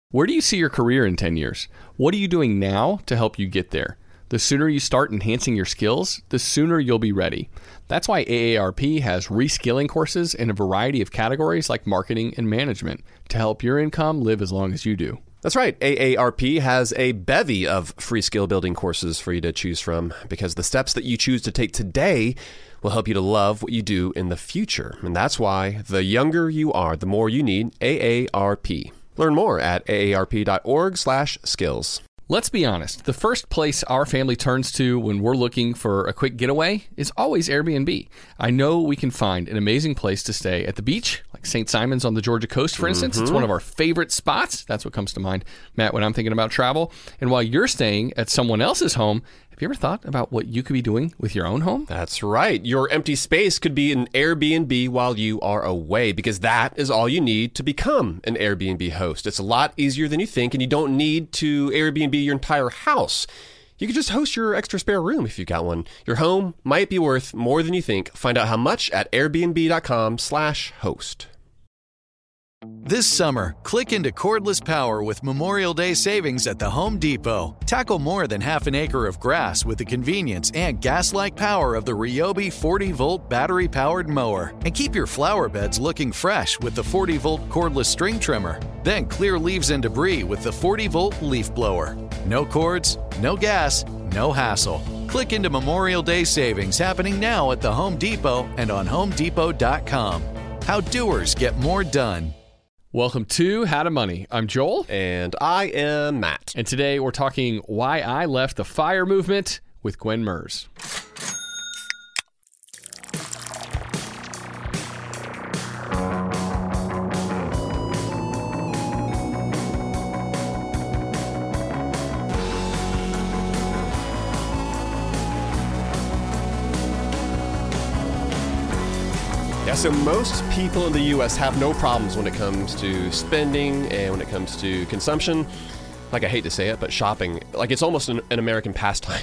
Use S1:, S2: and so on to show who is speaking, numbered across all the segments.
S1: Where do you see your career in 10 years? What are you doing now to help you get there? The sooner you start enhancing your skills, the sooner you'll be ready. That's why AARP has reskilling courses in a variety of categories like marketing and management to help your income live as long as you do.
S2: That's right. AARP has a bevy of free skill building courses for you to choose from because the steps that you choose to take today will help you to love what you do in the future. And that's why the younger you are, the more you need AARP. Learn more at aarp.org/skills.
S1: Let's be honest. The first place our family turns to when we're looking for a quick getaway is always Airbnb. I know we can find an amazing place to stay at the beach, like St. Simon's on the Georgia coast, for instance. It's one of our favorite spots. That's what comes to mind, Matt, when I'm thinking about travel. And while you're staying at someone else's home, have you ever thought about what you could be doing with your own home?
S2: That's right. Your empty space could be an Airbnb while you are away because that is all you need to become an Airbnb host. It's a lot easier than you think, and you don't need to Airbnb your entire house. You could just host your extra spare room if you've got one. Your home might be worth more than you think. Find out how much at airbnb.com/host.
S3: This summer, click into cordless power with Memorial Day savings at the Home Depot. Tackle more than half an acre of grass with the convenience and gas-like power of the Ryobi 40-volt battery-powered mower. And keep your flower beds looking fresh with the 40-volt cordless string trimmer. Then clear leaves and debris with the 40-volt leaf blower. No cords, no gas, no hassle. Click into Memorial Day savings happening now at the Home Depot and on HomeDepot.com. How doers get more done.
S1: Welcome to How to Money. I'm Joel.
S2: And I am Matt.
S1: And today we're talking why I left the FIRE movement with Gwen Merz.
S2: Yeah, so most people in the U.S. have no problems when it comes to spending and when it comes to consumption. Like, I hate to say it, but shopping, like, it's almost an American pastime.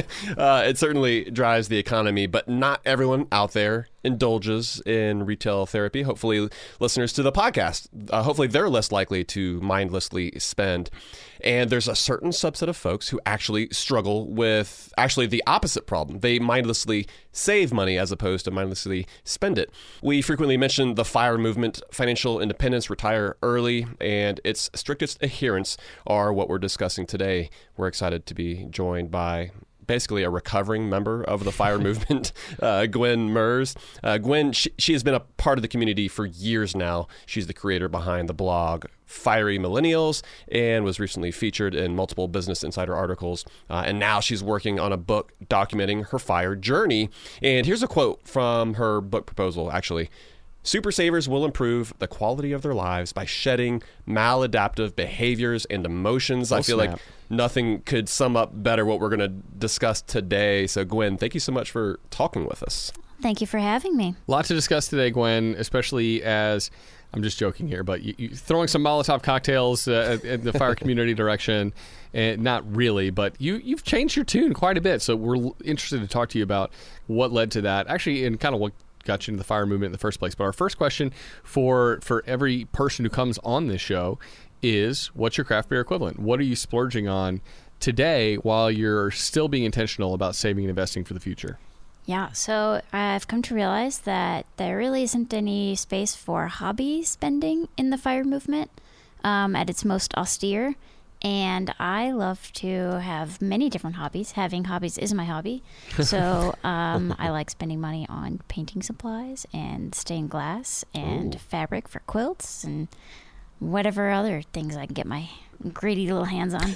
S2: It certainly drives the economy, but not everyone out there indulges in retail therapy. Hopefully, listeners to the podcast, hopefully they're less likely to mindlessly spend. And there's a certain subset of folks who actually struggle with actually the opposite problem. They mindlessly save money as opposed to mindlessly spend it. We frequently mention the FIRE movement, financial independence, retire early, and its strictest adherents are what we're discussing today. We're excited to be joined by basically a recovering member of the FIRE movement, Gwen Merz. Gwen, she has been a part of the community for years now. She's the creator behind the blog Fiery Millennials and was recently featured in multiple Business Insider articles. And now she's working on a book documenting her FIRE journey. And here's a quote from her book proposal, actually. Super savers will improve the quality of their lives by shedding maladaptive behaviors and emotions. I feel like nothing could sum up better what we're going to discuss today. So, Gwen, thank you so much for talking with us.
S4: Thank you for having me.
S1: A lot to discuss today, Gwen, especially as, I'm just joking here, but you throwing some Molotov cocktails in the FIRE community direction. And not really, but you've changed your tune quite a bit. So we're interested to talk to you about what led to that, actually, and kind of what got you into the FIRE movement in the first place. But our first question for every person who comes on this show is, what's your craft beer equivalent? What are you splurging on today while you're still being intentional about saving and investing for the future?
S4: Yeah, so I've come to realize that there really isn't any space for hobby spending in the FIRE movement at its most austere. And I love to have many different hobbies. Having hobbies is my hobby. So I like spending money on painting supplies and stained glass and fabric for quilts and whatever other things I can get my greedy little hands on.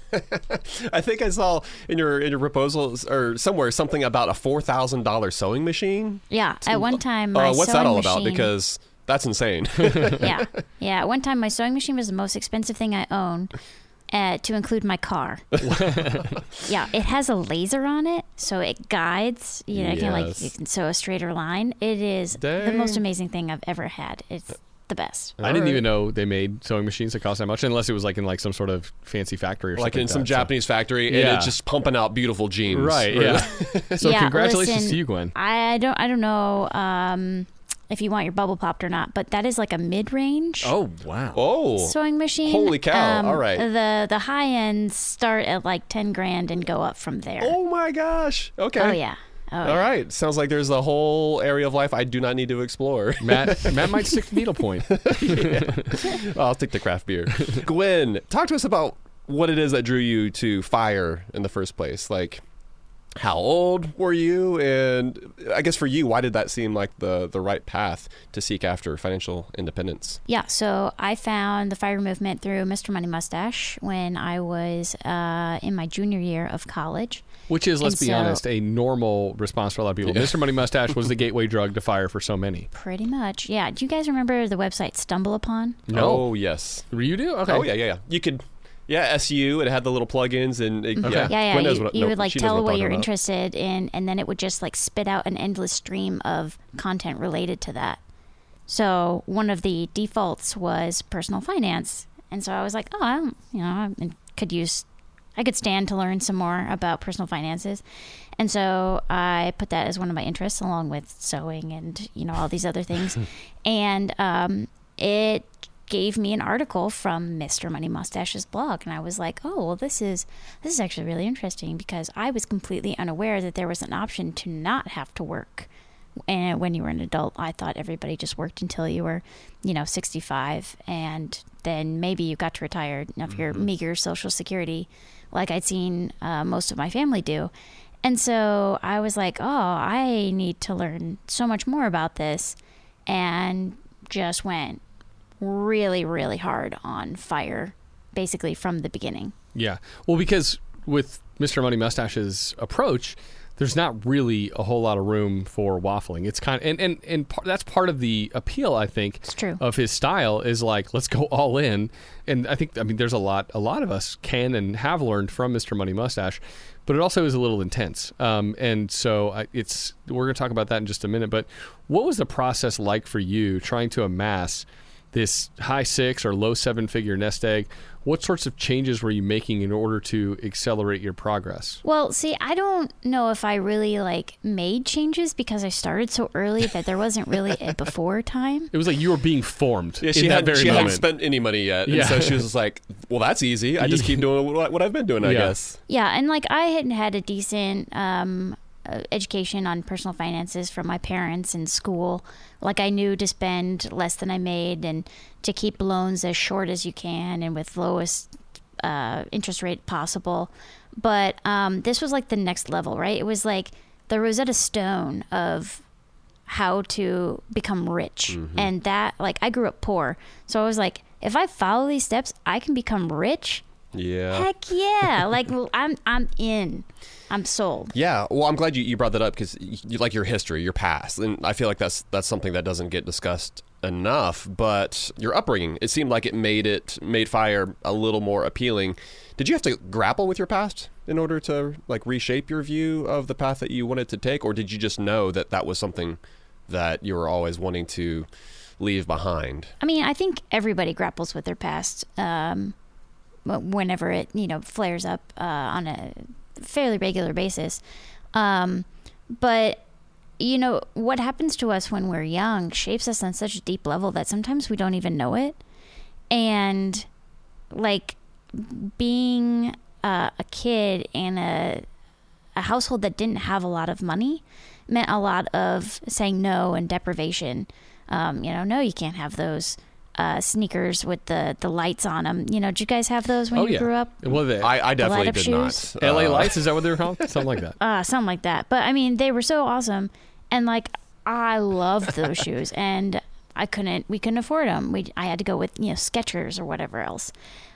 S2: I think I saw in your proposals or somewhere something about a $4,000 sewing machine.
S4: Yeah, at one time my
S2: what's that all about?
S4: machine,
S2: because that's insane.
S4: yeah. At one time my sewing machine was the most expensive thing I own. To include my car. Yeah, it has a laser on it, so it guides. You can sew a straighter line. It is the most amazing thing I've ever had. It's the best.
S1: I didn't even know they made sewing machines that cost that much, unless it was like in like some sort of fancy factory or something.
S2: Like in some Japanese factory, and it's just pumping out beautiful jeans.
S1: Right. Yeah. So congratulations to you, Gwen.
S4: I don't know. if you want your bubble popped or not, but that is like a mid-range
S1: Oh, wow.
S2: Oh,
S4: sewing machine.
S2: Holy cow. All right.
S4: The high ends start at like 10 grand and go up from there.
S2: Oh my gosh. Okay.
S4: Oh, yeah. Oh,
S2: All right. Sounds like there's a whole area of life I do not need to explore.
S1: Matt might stick to needlepoint.
S2: I'll take the craft beer. Gwen, talk to us about what it is that drew you to fire in the first place. Like, how old were you? And I guess for you, why did that seem like the right path to seek after financial independence?
S4: Yeah, so I found the fire movement through Mr. Money Mustache when I was in my junior year of college.
S1: Which is, let's
S4: And
S1: be
S4: so-
S1: honest, a normal response for a lot of people.
S2: Yeah.
S1: Mr. Money Mustache was the gateway drug to fire for so many.
S4: Pretty much, yeah. Do you guys remember the website Stumble Upon?
S1: No.
S2: Oh, yes.
S1: You do? Okay.
S2: Oh, yeah. You could, SU, it had the little plugins and,
S1: Okay.
S4: Yeah.
S2: Gwen knows
S4: You would like
S2: she knows
S4: tell
S2: I'm
S4: what
S2: talking
S4: you're
S2: about.
S4: interested in, and then it would just like spit out an endless stream of content related to that. So one of the defaults was personal finance, and so I was like, I could stand to learn some more about personal finances, and so I put that as one of my interests, along with sewing and all these other things, and it gave me an article from Mr. Money Mustache's blog, and I was like, oh, well, this is actually really interesting, because I was completely unaware that there was an option to not have to work. And when you were an adult, I thought everybody just worked until you were, 65, and then maybe you got to retire off your meager Social Security, like I'd seen most of my family do. And so I was like, oh, I need to learn so much more about this, and just went really, really hard on fire, basically from the beginning.
S1: Yeah. Well, because with Mr. Money Mustache's approach, there's not really a whole lot of room for waffling. It's kind of, and that's part of the appeal, I think,
S4: It's true.
S1: of his style is like, let's go all in. And I think, there's a lot of us can and have learned from Mr. Money Mustache, but it also is a little intense. And so we're going to talk about that in just a minute. But what was the process like for you trying to amass this high 6 or low 7-figure nest egg? What sorts of changes were you making in order to accelerate your progress?
S4: Well, see, I don't know if I really made changes, because I started so early that there wasn't really a before time.
S1: It was like you were being formed
S2: Yeah,
S1: in
S2: she
S1: that very
S2: hadn't
S1: moment.
S2: spent any money yet. And
S1: Yeah.
S2: so she was just like, well, that's easy. I just keep doing what I've been doing, I
S1: Yeah.
S2: guess.
S4: Yeah, and I had a decent education on personal finances from my parents in school. I knew to spend less than I made, and to keep loans as short as you can and with lowest interest rate possible. But this was the next level, right? It was the Rosetta Stone of how to become rich. And that, I grew up poor. So I was like, if I follow these steps, I can become rich.
S2: Yeah.
S4: Heck yeah. I'm in. I'm sold.
S2: Yeah, well, I'm glad you brought that up, because you like your history, your past, and I feel like that's something that doesn't get discussed enough. But your upbringing, it seemed like it made fire a little more appealing. Did you have to grapple with your past in order to reshape your view of the path that you wanted to take, or did you just know that that was something that you were always wanting to leave behind?
S4: I mean, I think everybody grapples with their past whenever it flares up on a fairly regular basis. But what happens to us when we're young shapes us on such a deep level that sometimes we don't even know it. And being a kid in a household that didn't have a lot of money meant a lot of saying no and deprivation. No, you can't have those sneakers with the lights on them. Did you guys have those when you grew up?
S1: What are they?
S2: I definitely
S4: light-up
S2: did
S4: shoes?
S2: not.
S1: LA Lights, is that what they were called? Something like that.
S4: Something like that. But I mean, they were so awesome, and I loved those shoes, and we couldn't afford them. I had to go with Skechers or whatever else.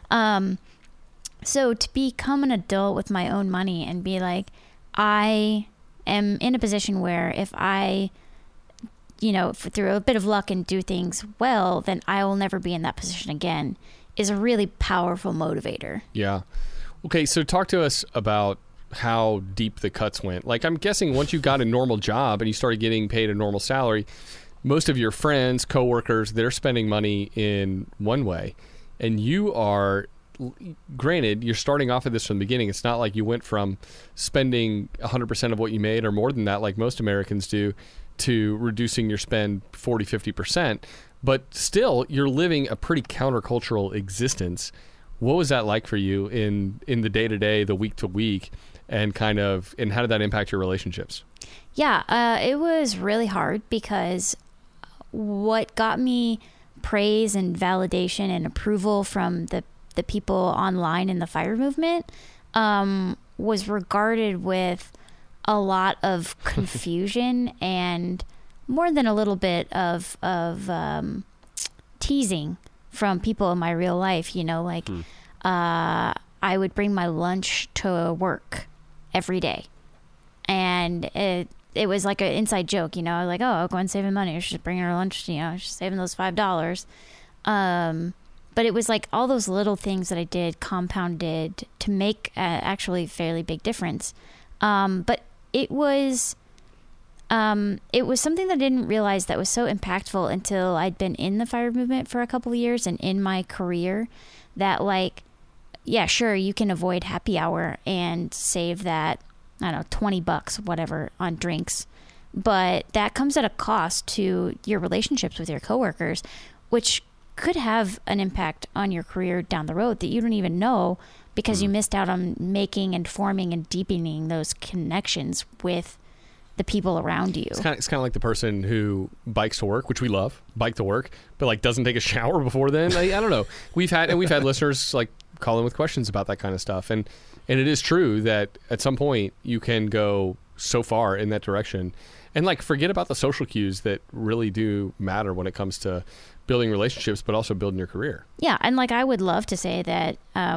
S4: So to become an adult with my own money and be I am in a position where if I through a bit of luck and do things well, then I will never be in that position again, is a really powerful motivator.
S1: Yeah. Okay, so talk to us about how deep the cuts went. I'm guessing once you got a normal job and you started getting paid a normal salary, most of your friends, coworkers, they're spending money in one way. And you are, granted, you're starting off at this from the beginning. It's not like you went from spending 100% of what you made or more than that, like most Americans do, to reducing your spend 40, 50%, but still you're living a pretty countercultural existence. What was that like for you in the day-to-day, the week-to-week, and how did that impact your relationships?
S4: Yeah, it was really hard because what got me praise and validation and approval from the people online in the fire movement was regarded with a lot of confusion and more than a little bit of teasing from people in my real life. I would bring my lunch to work every day, and it was like an inside joke, like, oh, I'll go and saving money. She's bringing her lunch, she's saving those $5. But it was like all those little things that I did compounded to make actually fairly big difference. But it was something that I didn't realize that was so impactful until I'd been in the fire movement for a couple of years and in my career that, like, yeah, sure, you can avoid happy hour and save that, I don't know, $20, whatever, on drinks. But that comes at a cost to your relationships with your coworkers, which could have an impact on your career down the road that you don't even know because you missed out on making and forming and deepening those connections with the people around you.
S1: It's kind of like the person who bikes to work, which we love, bike to work, but like doesn't take a shower before then. I don't know. We've had listeners like call in with questions about that kind of stuff, and it is true that at some point you can go so far in that direction, and like forget about the social cues that really do matter when it comes to building relationships, but also building your career.
S4: Yeah, and like I would love to say that,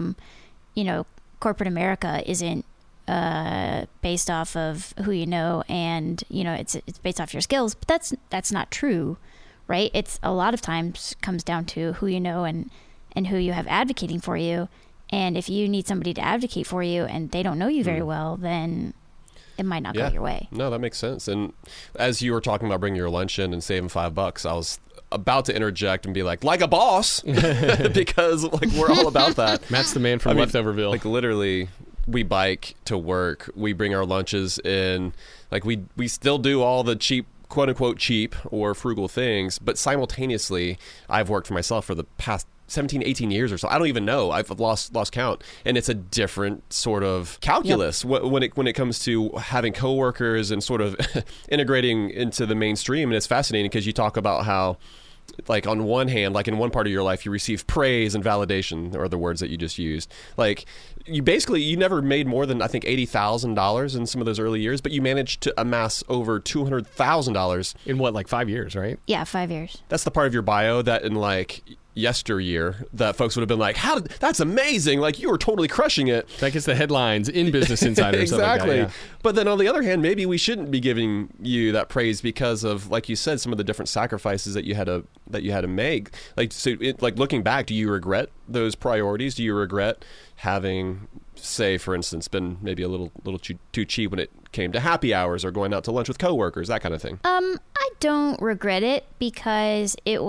S4: corporate America isn't based off of who you know, and it's based off your skills, but that's not true, right? It's a lot of times comes down to who you know and who you have advocating for you, and if you need somebody to advocate for you and they don't know you very well, then it might not go your way.
S2: No, that makes sense. And as you were talking about bringing your lunch in and saving $5, I was about to interject and be like a boss, because like we're all about that.
S1: Matt's the man from Leftoverville.
S2: Like literally, we bike to work, we bring our lunches in, like we still do all the cheap, quote unquote cheap or frugal things, but simultaneously I've worked for myself for the past 17, 18 years or so. I don't even know. I've lost count. And it's a different sort of calculus when it comes to having coworkers and sort of integrating into the mainstream. And it's fascinating because you talk about how, like, on one hand, like in one part of your life, you receive praise and validation, or the words that you just used. Like, you never made more than, I think, $80,000 in some of those early years, but you managed to amass over $200,000
S1: in what, like 5 years, right?
S4: Yeah, 5 years.
S2: That's the part of your bio that in like yesteryear that folks would have been like, that's amazing, like you were totally crushing it.
S1: That gets the headlines in Business Insider.
S2: Exactly.
S1: Like that, yeah.
S2: But then on the other hand, maybe we shouldn't be giving you that praise because of, like you said, some of the different sacrifices that you had to make. Like, so like looking back, do you regret those priorities? Do you regret having, say, for instance, been maybe a little too cheap when it came to happy hours or going out to lunch with coworkers, that kind of thing?
S4: I don't regret it because it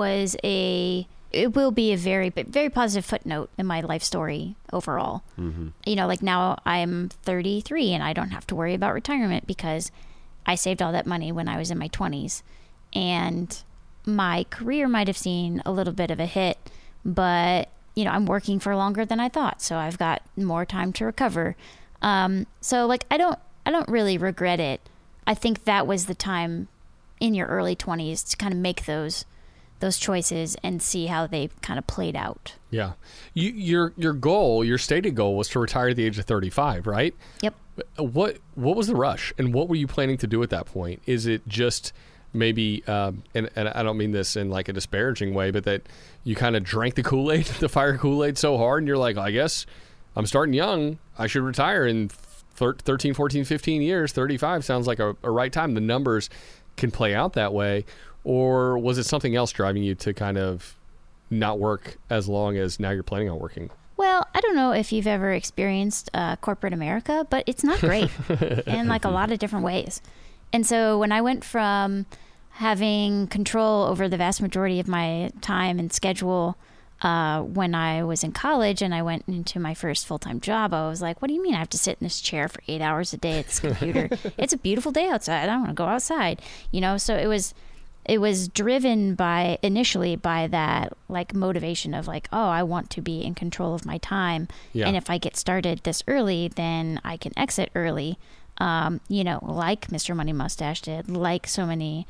S4: will be a very, very positive footnote in my life story overall. Mm-hmm. Like now I'm 33 and I don't have to worry about retirement because I saved all that money when I was in my 20s. And my career might have seen a little bit of a hit, but, I'm working for longer than I thought. So I've got more time to recover. So like, I don't really regret it. I think that was the time in your early 20s to kind of make those choices and see how they kind of played out.
S1: Yeah. Your goal, your stated goal was to retire at the age of 35, right?
S4: Yep.
S1: What was the rush and what were you planning to do at that point? Is it just maybe, and I don't mean this in like a disparaging way, but that you kind of drank the Kool-Aid, the fire Kool-Aid so hard and you're like, I guess I'm starting young. I should retire in 13, 14, 15 years. 35 sounds like a right time. The numbers can play out that way. Or was it something else driving you to kind of not work as long as now you're planning on working?
S4: Well, I don't know if you've ever experienced corporate America, but it's not great in like a lot of different ways. And so when I went from having control over the vast majority of my time and schedule when I was in college and I went into my first full-time job, I was like, what do you mean I have to sit in this chair for 8 hours a day at this computer? It's a beautiful day outside. I don't want to go outside. So it was driven initially by that like motivation of like, oh, I want to be in control of my time.
S1: Yeah.
S4: And if I get started this early, then I can exit early. Like Mr. Money Mustache did, like so many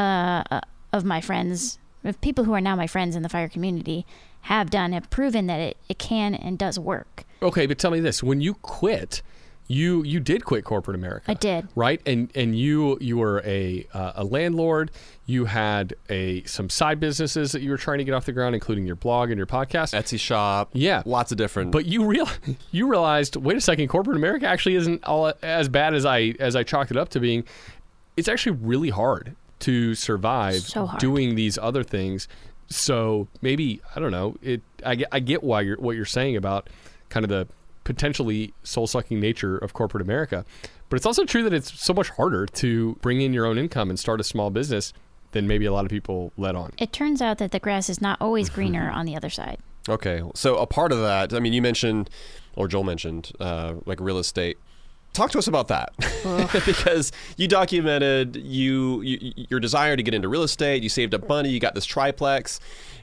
S4: of my friends, of people who are now my friends in the fire community have proven that it can and does work.
S1: Okay, but tell me this. When you quit, you did quit corporate America.
S4: I did.
S1: Right? And you were a landlord. You had some side businesses that you were trying to get off the ground, including your blog and your podcast.
S2: Etsy shop.
S1: Yeah.
S2: Lots of different.
S1: But you realized, wait a second, corporate America actually isn't all as bad as I chalked it up to being. It's actually really hard to survive doing these other things. So maybe, I don't know, I get what you're saying about kind of the potentially soul-sucking nature of corporate America. But it's also true that it's so much harder to bring in your own income and start a small business than maybe a lot of people let on.
S4: It turns out that the grass is not always greener on the other side.
S2: Okay. So a part of that, I mean, you mentioned, or Joel mentioned, like real estate. Talk to us about that. Because you documented your desire to get into real estate. You saved up money. You got this triplex.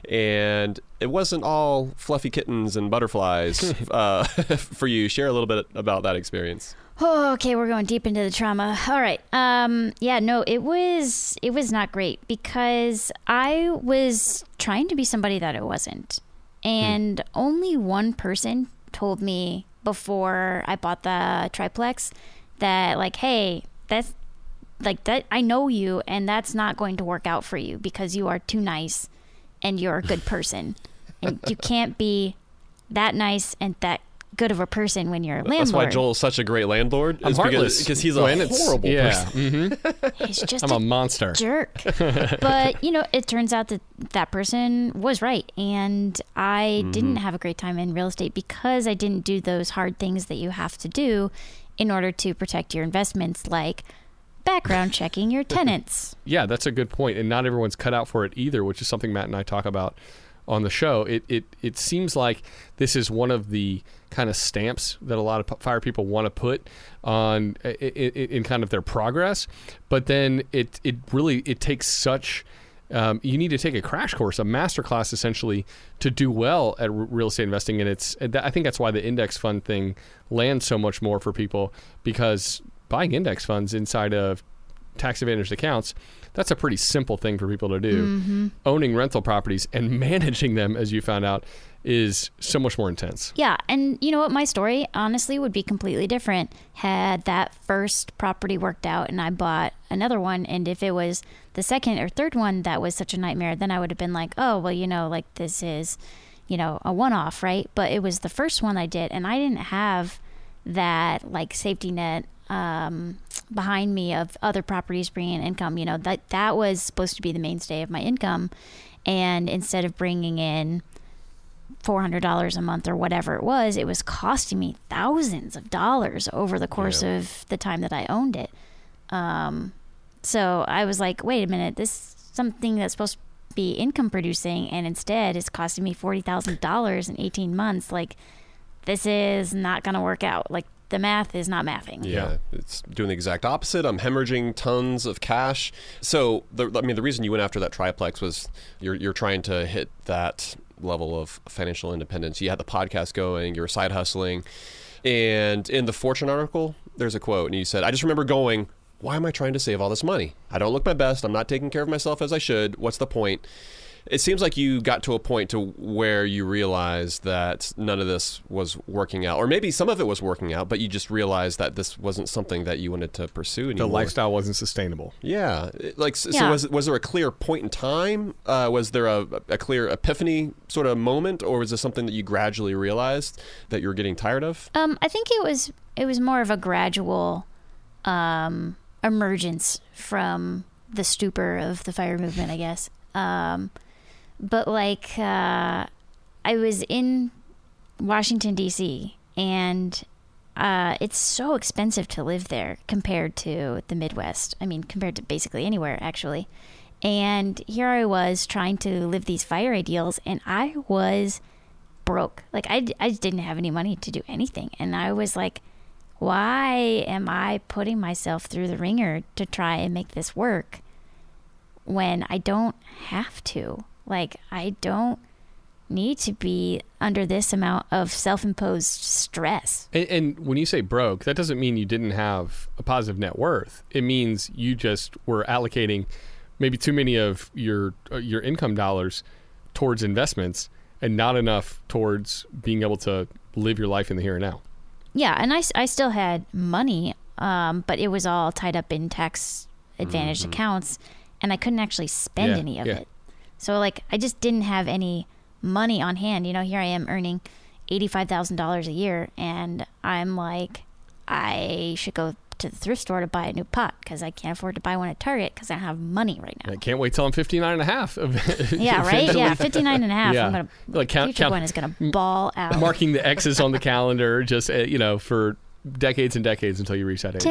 S2: And it wasn't all fluffy kittens and butterflies for you. Share a little bit about that experience.
S4: Oh, okay, we're going deep into the trauma. All right. It was not great because I was trying to be somebody that I wasn't. And only one person told me before I bought the triplex that like, hey, that's like that. I know you, and that's not going to work out for you because you are too nice and you're a good person. And you can't be that nice and that good of a person when you're a landlord.
S2: That's why Joel's such a great landlord.
S1: I'm heartless.
S2: Because he's a horrible person.
S1: Mm-hmm.
S4: He's just
S1: I'm a monster.
S4: Jerk. But, it turns out that person was right. And I didn't have a great time in real estate because I didn't do those hard things that you have to do in order to protect your investments, like background checking your tenants.
S1: Yeah, that's a good point. And not everyone's cut out for it either, which is something Matt and I talk about on the show. It seems like this is one of the kind of stamps that a lot of fire people want to put on in kind of their progress, but then it really takes such you need to take a crash course, a master class essentially, to do well at real estate investing. And I think that's why the index fund thing lands so much more for people, because buying index funds inside of tax advantaged accounts, that's a pretty simple thing for people to do. Mm-hmm. Owning rental properties and managing them, as you found out, is so much more intense.
S4: Yeah, and you know what? My story, honestly, would be completely different had that first property worked out and I bought another one. And if it was the second or third one that was such a nightmare, then I would have been like, oh, well, like this is, a one-off, right? But it was the first one I did, and I didn't have that like safety net behind me of other properties bringing in income. That was supposed to be the mainstay of my income, and instead of bringing in $400 a month or whatever it was costing me thousands of dollars over the course of the time that I owned it. So I was like, wait a minute, this is something that's supposed to be income producing, and instead it's costing me $40,000 in 18 months. Like, this is not going to work out. Like, the math is not mathing.
S2: Yeah, it's doing the exact opposite. I'm hemorrhaging tons of cash. So, the reason you went after that triplex was you're trying to hit that level of financial independence. You had the podcast going, you were side hustling. And in the Fortune article, there's a quote, and you said, I just remember going, why am I trying to save all this money? I don't look my best. I'm not taking care of myself as I should. What's the point? It seems like you got to a point to where you realized that none of this was working out, or maybe some of it was working out, but you just realized that this wasn't something that you wanted to pursue anymore.
S1: The lifestyle wasn't sustainable.
S2: Yeah. So was there a clear point in time? Was there a clear epiphany sort of moment, or was this something that you gradually realized that you were getting tired of?
S4: I think it was more of a gradual emergence from the stupor of the fire movement, I guess. But I was in Washington, D.C., and it's so expensive to live there compared to the Midwest. I mean, compared to basically anywhere, actually. And here I was trying to live these fire ideals, and I was broke. Like, I just didn't have any money to do anything. And I was like, why am I putting myself through the ringer to try and make this work when I don't have to? Like, I don't need to be under this amount of self-imposed stress.
S1: And when you say broke, that doesn't mean you didn't have a positive net worth. It means you just were allocating maybe too many of your income dollars towards investments and not enough towards being able to live your life in the here and now.
S4: Yeah, and I still had money, but it was all tied up in tax advantaged accounts, and I couldn't actually spend any of it. So, like, I just didn't have any money on hand. You know, here I am earning $85,000 a year, and I'm like, I should go to the thrift store to buy a new pot because I can't afford to buy one at Target because I don't have money right now.
S1: I can't wait till I'm 59 and a half.
S4: Yeah, right? Yeah, 59 and a half.
S1: Yeah.
S4: I'm gonna,
S1: count,
S4: Gwen is going to ball out.
S1: Marking the X's on the calendar just, for decades and decades until you reach that age.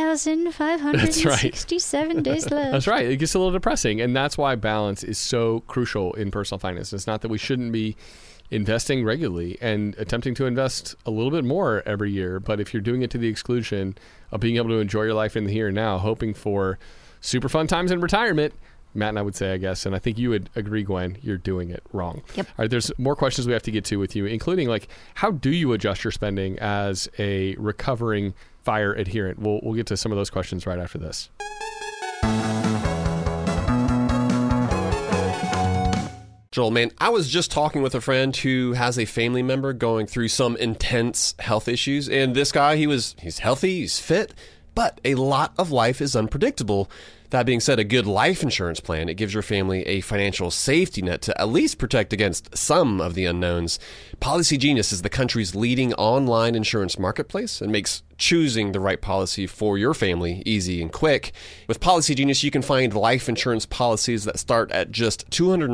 S4: 10,567 days left.
S1: That's right. It gets a little depressing. And that's why balance is so crucial in personal finance. It's not that we shouldn't be investing regularly and attempting to invest a little bit more every year. But if you're doing it to the exclusion of being able to enjoy your life in the here and now, hoping for super fun times in retirement, Matt and I would say, I guess, and I think you would agree, Gwen, you're doing it wrong.
S4: Yep.
S1: All right, there's more questions we have to get to with you, including, like, how do you adjust your spending as a recovering fire adherent? We'll get to some of those questions right after this.
S2: Joel, man, I was just talking with a friend who has a family member going through some intense health issues, and this guy, he's healthy, he's fit, but a lot of life is unpredictable. That being said, a good life insurance plan, it gives your family a financial safety net to at least protect against some of the unknowns. Policy Genius is the country's leading online insurance marketplace and makes choosing the right policy for your family easy and quick. With Policy Genius, you can find life insurance policies that start at just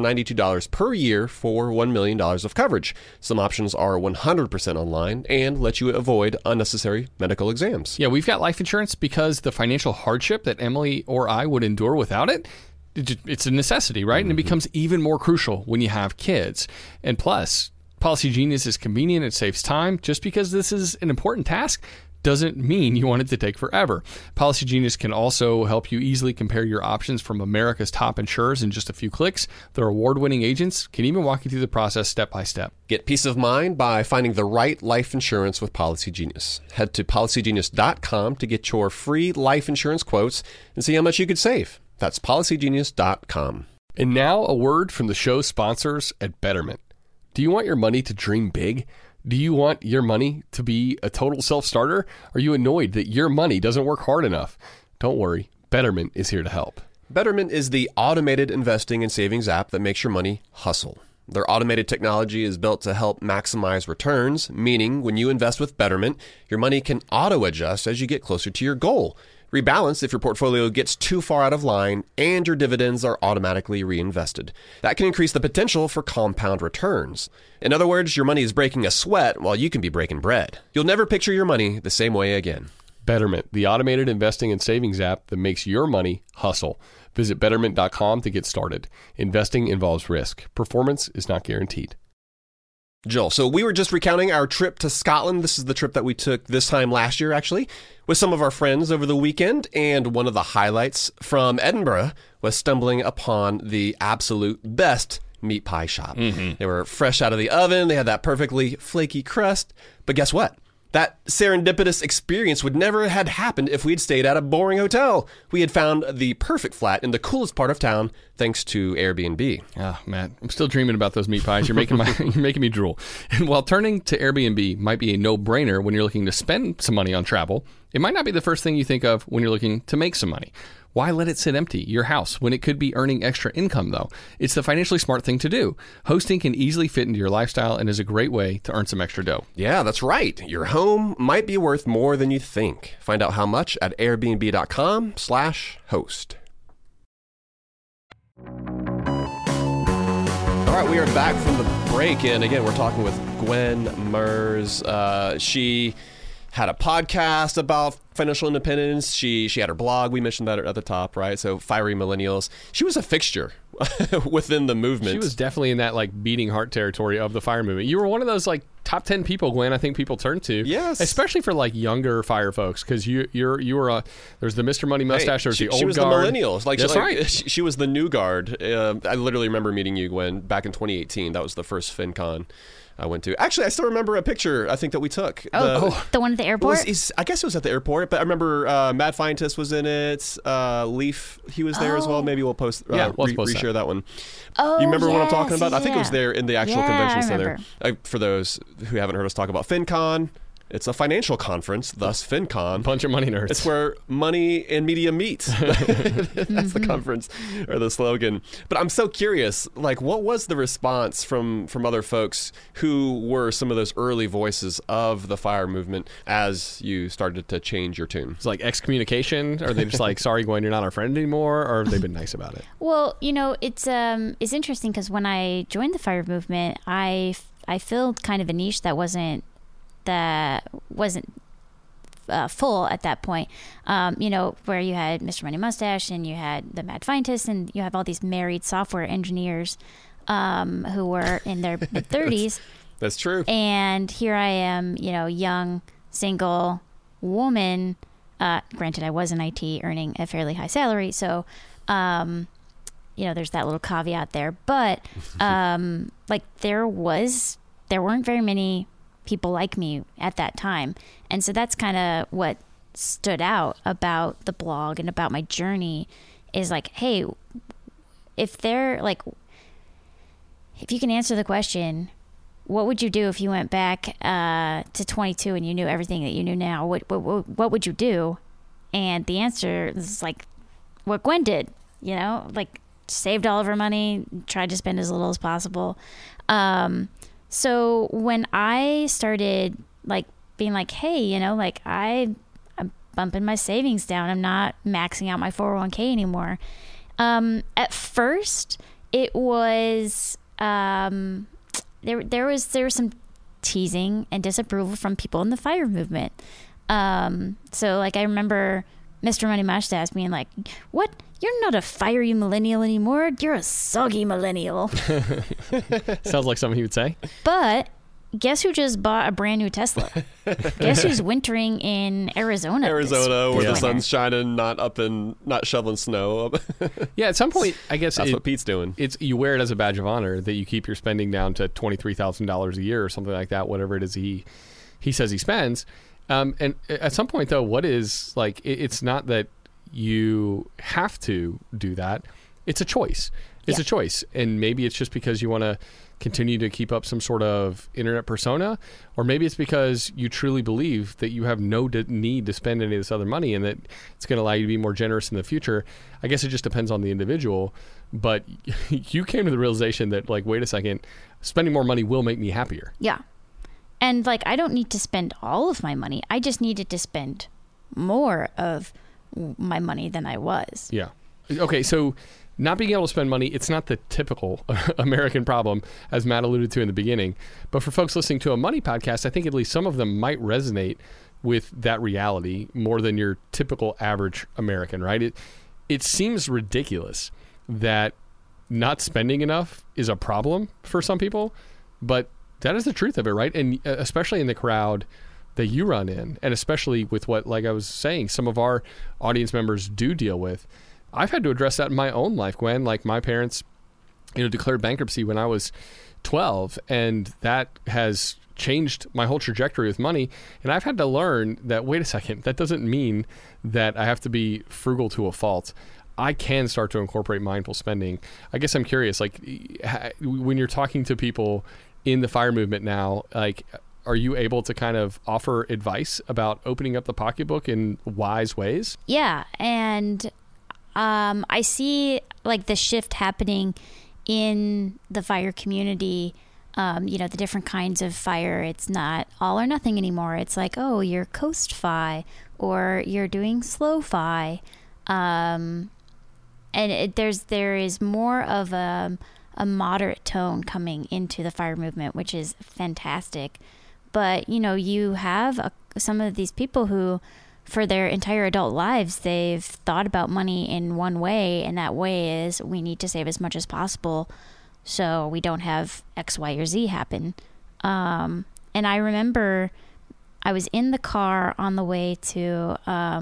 S2: $292 per year for $1 million of coverage. Some options are 100% online and let you avoid unnecessary medical exams.
S1: Yeah, we've got life insurance because the financial hardship that Emily or I would endure without it, it's a necessity, right? And it becomes even more crucial when you have kids. And plus, Policy Genius is convenient, it saves time. Just because this is an important task doesn't mean you want it to take forever. Policy Genius can also help you easily compare your options from America's top insurers in just a few clicks. Their award-winning agents can even walk you through the process step by step.
S2: Get peace of mind by finding the right life insurance with Policy Genius. Head to policygenius.com to get your free life insurance quotes and see how much you could save. That's policygenius.com.
S1: And now a word from the show sponsors at Betterment. Do you want your money to dream big? Do you want your money to be a total self-starter? Are you annoyed that your money doesn't work hard enough? Don't worry, Betterment is here to help.
S2: Betterment is the automated investing and savings app that makes your money hustle. Their automated technology is built to help maximize returns, meaning when you invest with Betterment, your money can auto-adjust as you get closer to your goal. Rebalance if your portfolio gets too far out of line, and your dividends are automatically reinvested. That can increase the potential for compound returns. In other words, your money is breaking a sweat while you can be breaking bread. You'll never picture your money the same way again.
S1: Betterment, the automated investing and savings app that makes your money hustle. Visit Betterment.com to get started. Investing involves risk. Performance is not guaranteed.
S2: Joel, so we were just recounting our trip to Scotland. This is the trip that we took this time last year, actually, with some of our friends over the weekend. And one of the highlights from Edinburgh was stumbling upon the absolute best meat pie shop. They were fresh out of the oven. They had that perfectly flaky crust. But guess what? That serendipitous experience would never have happened if we'd stayed at a boring hotel. We had found the perfect flat in the coolest part of town thanks to Airbnb.
S1: Ah, Matt, I'm still dreaming about those meat pies. You're making me drool. And while turning to Airbnb might be a no-brainer when you're looking to spend some money on travel, it might not be the first thing you think of when you're looking to make some money. Why let it sit empty, your house, when it could be earning extra income, though? It's the financially smart thing to do. Hosting can easily fit into your lifestyle and is a great way to earn some extra dough.
S2: Yeah, that's right. Your home might be worth more than you think. Find out how much at airbnb.com/host. All right, we are back from the break, and again, we're talking with Gwen Merz. She had a podcast about financial independence. She had her blog. We mentioned that at the top, right? So Fiery Millennials. She was a fixture within the movement.
S1: She was definitely in that like beating heart territory of the fire movement. You were one of those like top 10 people, Gwen, I think people turn to.
S2: Yes.
S1: Especially for like younger fire folks, because you were there's the Mr. Money mustache, there's the old
S2: She was
S1: guard.
S2: the millennials.
S1: That's right.
S2: She was the new guard. I literally remember meeting you, Gwen, back in 2018. That was the first FinCon I went to. Actually, I still remember a picture I think that we took.
S4: The one at the airport?
S2: I guess it was at the airport, but I remember Mad Scientist was in it. Leaf, he was there as well. Maybe we'll post,
S1: let's post
S2: reshare that one.
S4: Oh,
S2: you remember what I'm
S4: yes,
S2: talking about? I think it was
S4: yeah.
S2: there in the actual
S4: Yeah,
S2: convention
S4: I
S2: center.
S4: remember.
S2: For those who haven't heard us talk about FinCon, it's a financial conference, thus FinCon.
S1: Bunch of money nerds.
S2: It's where money and media meet. That's the conference or the slogan. But I'm so curious, like, what was the response from other folks who were some of those early voices of the fire movement as you started to change your tune?
S1: It's like excommunication. Are they just like, sorry, Gwen, you're not our friend anymore? Or have they been nice about it?
S4: Well, it's interesting because when I joined the fire movement, I filled kind of a niche that wasn't full at that point. Where you had Mr. Money Mustache and you had the Mad Scientist and you have all these married software engineers who were in their mid-30s.
S2: That's true.
S4: And here I am, young, single woman. Granted, I was in IT earning a fairly high salary. So, there's that little caveat there. But, there weren't very many people like me at that time. And so that's kind of what stood out about the blog and about my journey is like, hey, if you can answer the question, what would you do if you went back to 22 and you knew everything that you knew now? What would you do? And the answer is like what Gwen did, saved all of her money, tried to spend as little as possible. So when I started being like, hey, I'm bumping my savings down. I'm not maxing out my 401k anymore. At first it was, there was some teasing and disapproval from people in the fire movement. So I remember Mr. Money Mustache being like, what? You're not a fiery millennial anymore. You're a soggy millennial.
S1: Sounds like something he would say.
S4: But guess who just bought a brand new Tesla? Guess who's wintering in Arizona?
S2: Where
S4: this
S2: the sun's shining, not shoveling snow.
S1: Yeah, at some point, I guess
S2: that's what Pete's doing.
S1: You wear it as a badge of honor that you keep your spending down to $23,000 a year or something like that, whatever it is he says he spends. And at some point, though, it's not that you have to do that. It's a choice. It's a choice. And maybe it's just because you want to continue to keep up some sort of internet persona, or maybe it's because you truly believe that you have no need to spend any of this other money and that it's going to allow you to be more generous in the future. I guess it just depends on the individual. But you came to the realization that, wait a second, spending more money will make me happier.
S4: Yeah. And I don't need to spend all of my money. I just needed to spend more of my money than I was.
S1: Yeah. Okay, so not being able to spend money, it's not the typical American problem, as Matt alluded to in the beginning. But for folks listening to a money podcast, I think at least some of them might resonate with that reality more than your typical average American, right? It seems ridiculous that not spending enough is a problem for some people, but that is the truth of it, right? And especially in the crowd that you run in, and especially with what, like I was saying, some of our audience members do deal with. I've had to address that in my own life, Gwen. My parents, declared bankruptcy when I was 12, and that has changed my whole trajectory with money. And I've had to learn that, wait a second, that doesn't mean that I have to be frugal to a fault. I can start to incorporate mindful spending. I guess I'm curious, when you're talking to people in the fire movement now, are you able to kind of offer advice about opening up the pocketbook in wise ways?
S4: Yeah, and I see the shift happening in the fire community. The different kinds of fire. It's not all or nothing anymore. It's you're coast fi or you're doing slow fi, and there is more of a moderate tone coming into the fire movement, which is fantastic. But, you have some of these people who for their entire adult lives, they've thought about money in one way, and that way is we need to save as much as possible so we don't have X, Y, or Z happen. And I remember I was in the car on the way to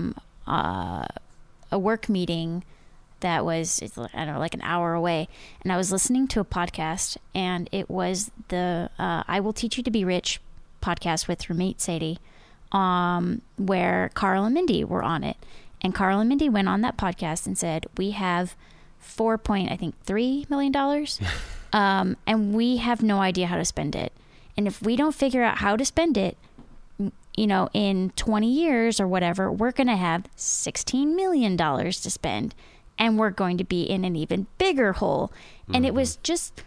S4: a work meeting that was, I don't know, like an hour away. And I was listening to a podcast, and it was the I Will Teach You to Be Rich podcast with Ramit Sethi, where Carl and Mindy were on it. And Carl and Mindy went on that podcast and said, we have $4.3 million, and we have no idea how to spend it. And if we don't figure out how to spend it, in 20 years or whatever, we're going to have $16 million to spend, and we're going to be in an even bigger hole. And it was just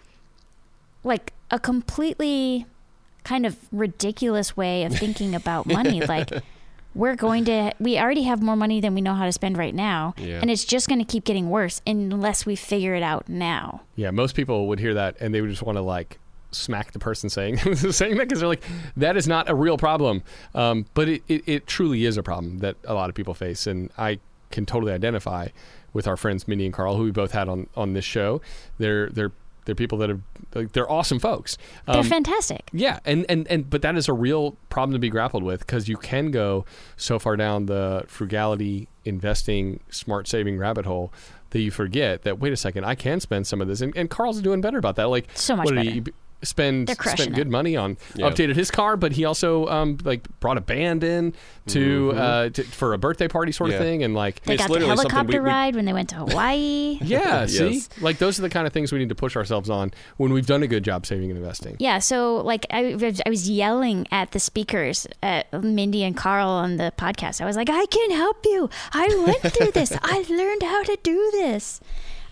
S4: like a completely kind of ridiculous way of thinking about money. Like, we already have more money than we know how to spend right now.
S2: Yeah.
S4: And it's just going to keep getting worse unless we figure it out now.
S1: Yeah, most people would hear that and they would just want to smack the person saying that, because they're like, that is not a real problem. But it truly is a problem that a lot of people face. And I can totally identify with our friends Mindy and Carl, who we both had on this show. They're people that they're awesome folks.
S4: They're fantastic.
S1: Yeah, but that is a real problem to be grappled with, because you can go so far down the frugality, investing, smart saving rabbit hole that you forget that, wait a second, I can spend some of this. And Carl's doing better about that. Like,
S4: so much better.
S1: He spent good money on,
S2: Yeah.
S1: updated his car, but he also brought a band in to for a birthday party sort of thing, and
S4: they
S2: it's
S4: got the
S2: literally something
S4: helicopter ride when they went to Hawaii.
S1: yeah, see,
S2: Yes.
S1: those are the kind of things we need to push ourselves on when we've done a good job saving and investing.
S4: Yeah, so I was yelling at the speakers, at Mindy and Carl on the podcast. I was like, I can help you. I went through this. I learned how to do this.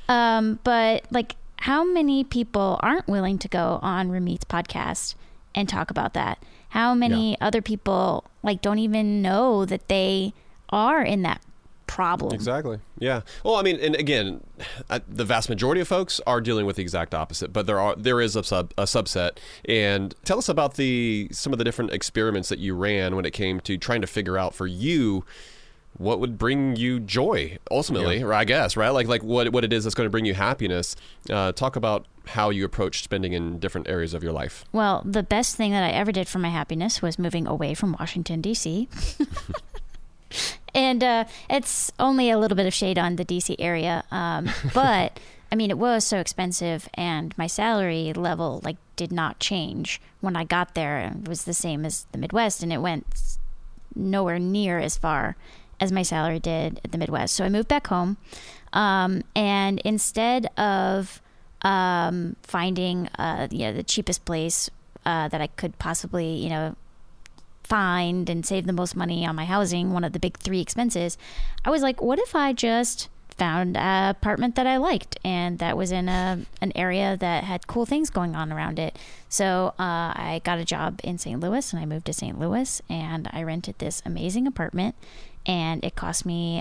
S4: But how many people aren't willing to go on Ramit's podcast and talk about that? How many other people don't even know that they are in that problem?
S2: Exactly. Yeah. Well, I mean, and again, the vast majority of folks are dealing with the exact opposite, but there is a subset. And tell us about some of the different experiments that you ran when it came to trying to figure out for you what would bring you joy ultimately, or I guess, right? Like what it is that's going to bring you happiness. Talk about how you approach spending in different areas of your life.
S4: Well, the best thing that I ever did for my happiness was moving away from Washington, D.C. And it's only a little bit of shade on the D.C. area. But, I mean, it was so expensive, and my salary level did not change when I got there. It was the same as the Midwest, and it went nowhere near as far as my salary did at the Midwest. So I moved back home, and instead of finding the cheapest place that I could possibly find and save the most money on my housing, one of the big 3 expenses, I was like, what if I just found an apartment that I liked, and that was in an area that had cool things going on around it. So I got a job in St. Louis, and I moved to St. Louis, and I rented this amazing apartment, and it cost me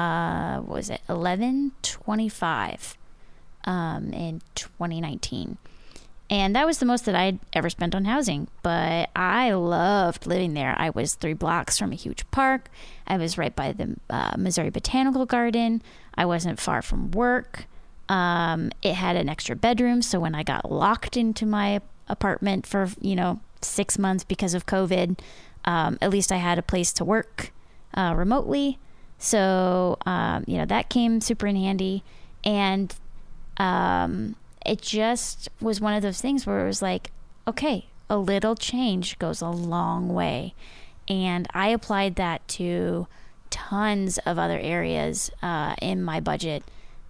S4: $11.25 in 2019. And that was the most that I'd ever spent on housing. But I loved living there. I was 3 blocks from a huge park. I was right by the Missouri Botanical Garden. I wasn't far from work. It had an extra bedroom. So when I got locked into my apartment for, 6 months because of COVID, at least I had a place to work remotely. So, that came super in handy. And it just was one of those things where it was like, okay, a little change goes a long way. And I applied that to tons of other areas in my budget,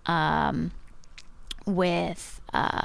S4: with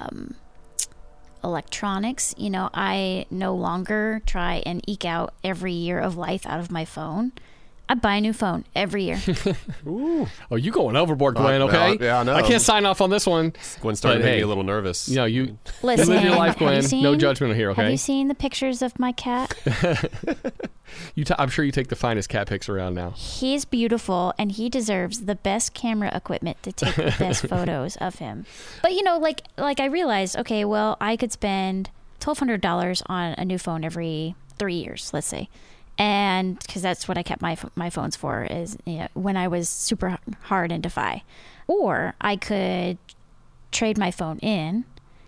S4: electronics. I no longer try and eke out every year of life out of my phone. I buy a new phone every year.
S1: Ooh. Oh, you going overboard, Gwen, okay?
S2: Yeah, I know.
S1: I can't sign off on this one.
S2: Gwen started
S1: But,
S2: making
S1: hey,
S2: me a little nervous.
S1: You
S4: Listen,
S1: live your life,
S4: have you
S1: Gwen.
S4: seen-
S1: No judgment here, okay?
S4: Have you seen the pictures of my cat?
S1: I'm sure you take the finest cat pics around now.
S4: He's beautiful, and he deserves the best camera equipment to take the best photos of him. But I realized, okay, well, I could spend $1,200 on a new phone every 3 years, let's say, And because that's what I kept my phones for, is when I was super hard into Fi. Or I could trade my phone in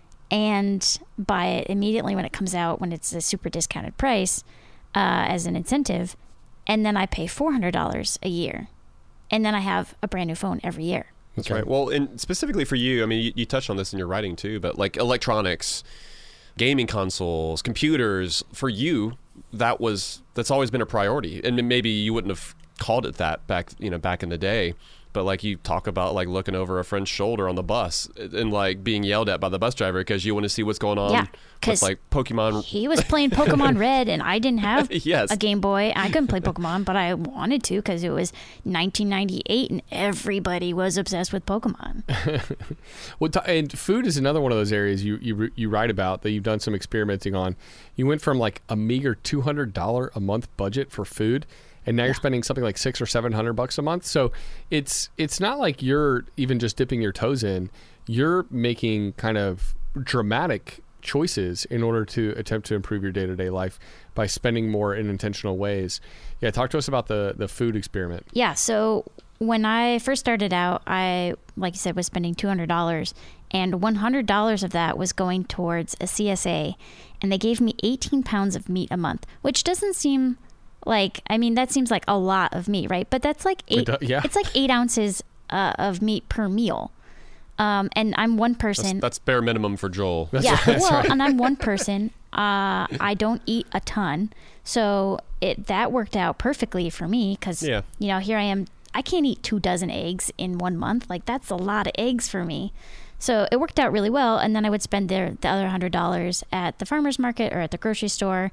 S4: and buy it immediately when it comes out, when it's a super discounted price, as an incentive. And then I pay $400 a year. And then I have a brand new phone every year.
S2: That's right. Well, and specifically for you, I mean, you touched on this in your writing too, but like electronics, gaming consoles, computers, for you, that's always been a priority. And maybe you wouldn't have called it that back in the day, but like you talk about like looking over a friend's shoulder on the bus and like being yelled at by the bus driver because you want to see what's going on with like Pokemon.
S4: He was playing Pokemon Red and I didn't have
S2: yes.
S4: a Game Boy. I couldn't play Pokemon, but I wanted to because it was 1998 and everybody was obsessed with Pokemon.
S1: Well, and food is another one of those areas you write about that you've done some experimenting on. You went from like a meager $200 a month budget for food, and now you're spending something like $600 or $700 a month. So it's not like you're even just dipping your toes in. You're making kind of dramatic choices in order to attempt to improve your day-to-day life by spending more in intentional ways. Yeah, talk to us about the food experiment.
S4: Yeah, so when I first started out, I, like you said, was spending $200, and $100 of that was going towards a CSA, and they gave me 18 pounds of meat a month, which doesn't seem like, I mean, that seems like a lot of meat, right? But that's like it's like 8 ounces of meat per meal. And I'm one person.
S2: That's bare minimum for Joel.
S4: And I'm one person. I don't eat a ton. So that worked out perfectly for me because, here I am. I can't eat 24 eggs in 1 month. Like, that's a lot of eggs for me. So it worked out really well. And then I would spend the other $100 at the farmer's market or at the grocery store,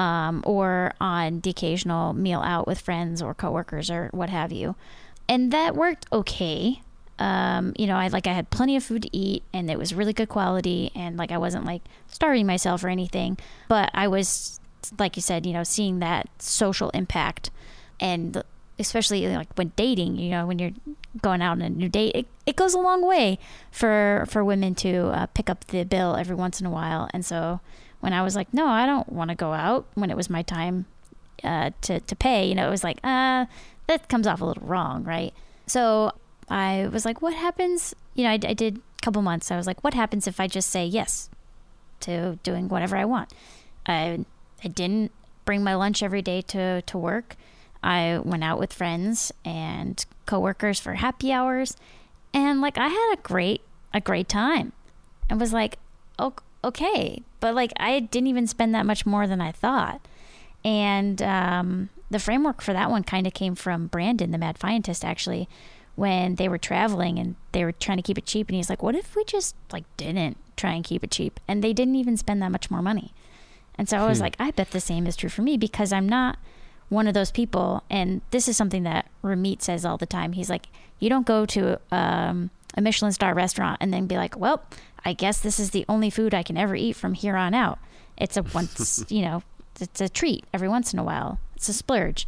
S4: or on the occasional meal out with friends or coworkers or what have you. And that worked okay. I had plenty of food to eat and it was really good quality, and like I wasn't like starving myself or anything, but I was, like you said, seeing that social impact, and especially like when dating, when you're going out on a new date, it goes a long way for women to pick up the bill every once in a while. And so when I was like, no, I don't want to go out, when it was my time to pay, it was like, that comes off a little wrong, right? So I was like, what happens? I did a couple months. I was like, what happens if I just say yes to doing whatever I want? I didn't bring my lunch every day to work. I went out with friends and coworkers for happy hours, and like I had a great time. I was like, oh, okay, but like I didn't even spend that much more than I thought. And the framework for that one kind of came from Brandon, the Mad Fientist, actually, when they were traveling and they were trying to keep it cheap. And he's like, what if we just like didn't try and keep it cheap? And they didn't even spend that much more money. And so I was like, I bet the same is true for me, because I'm not one of those people. And this is something that Ramit says all the time. He's like, you don't go to a Michelin star restaurant and then be like, well, I guess this is the only food I can ever eat from here on out. It's a once, it's a treat every once in a while. It's a splurge.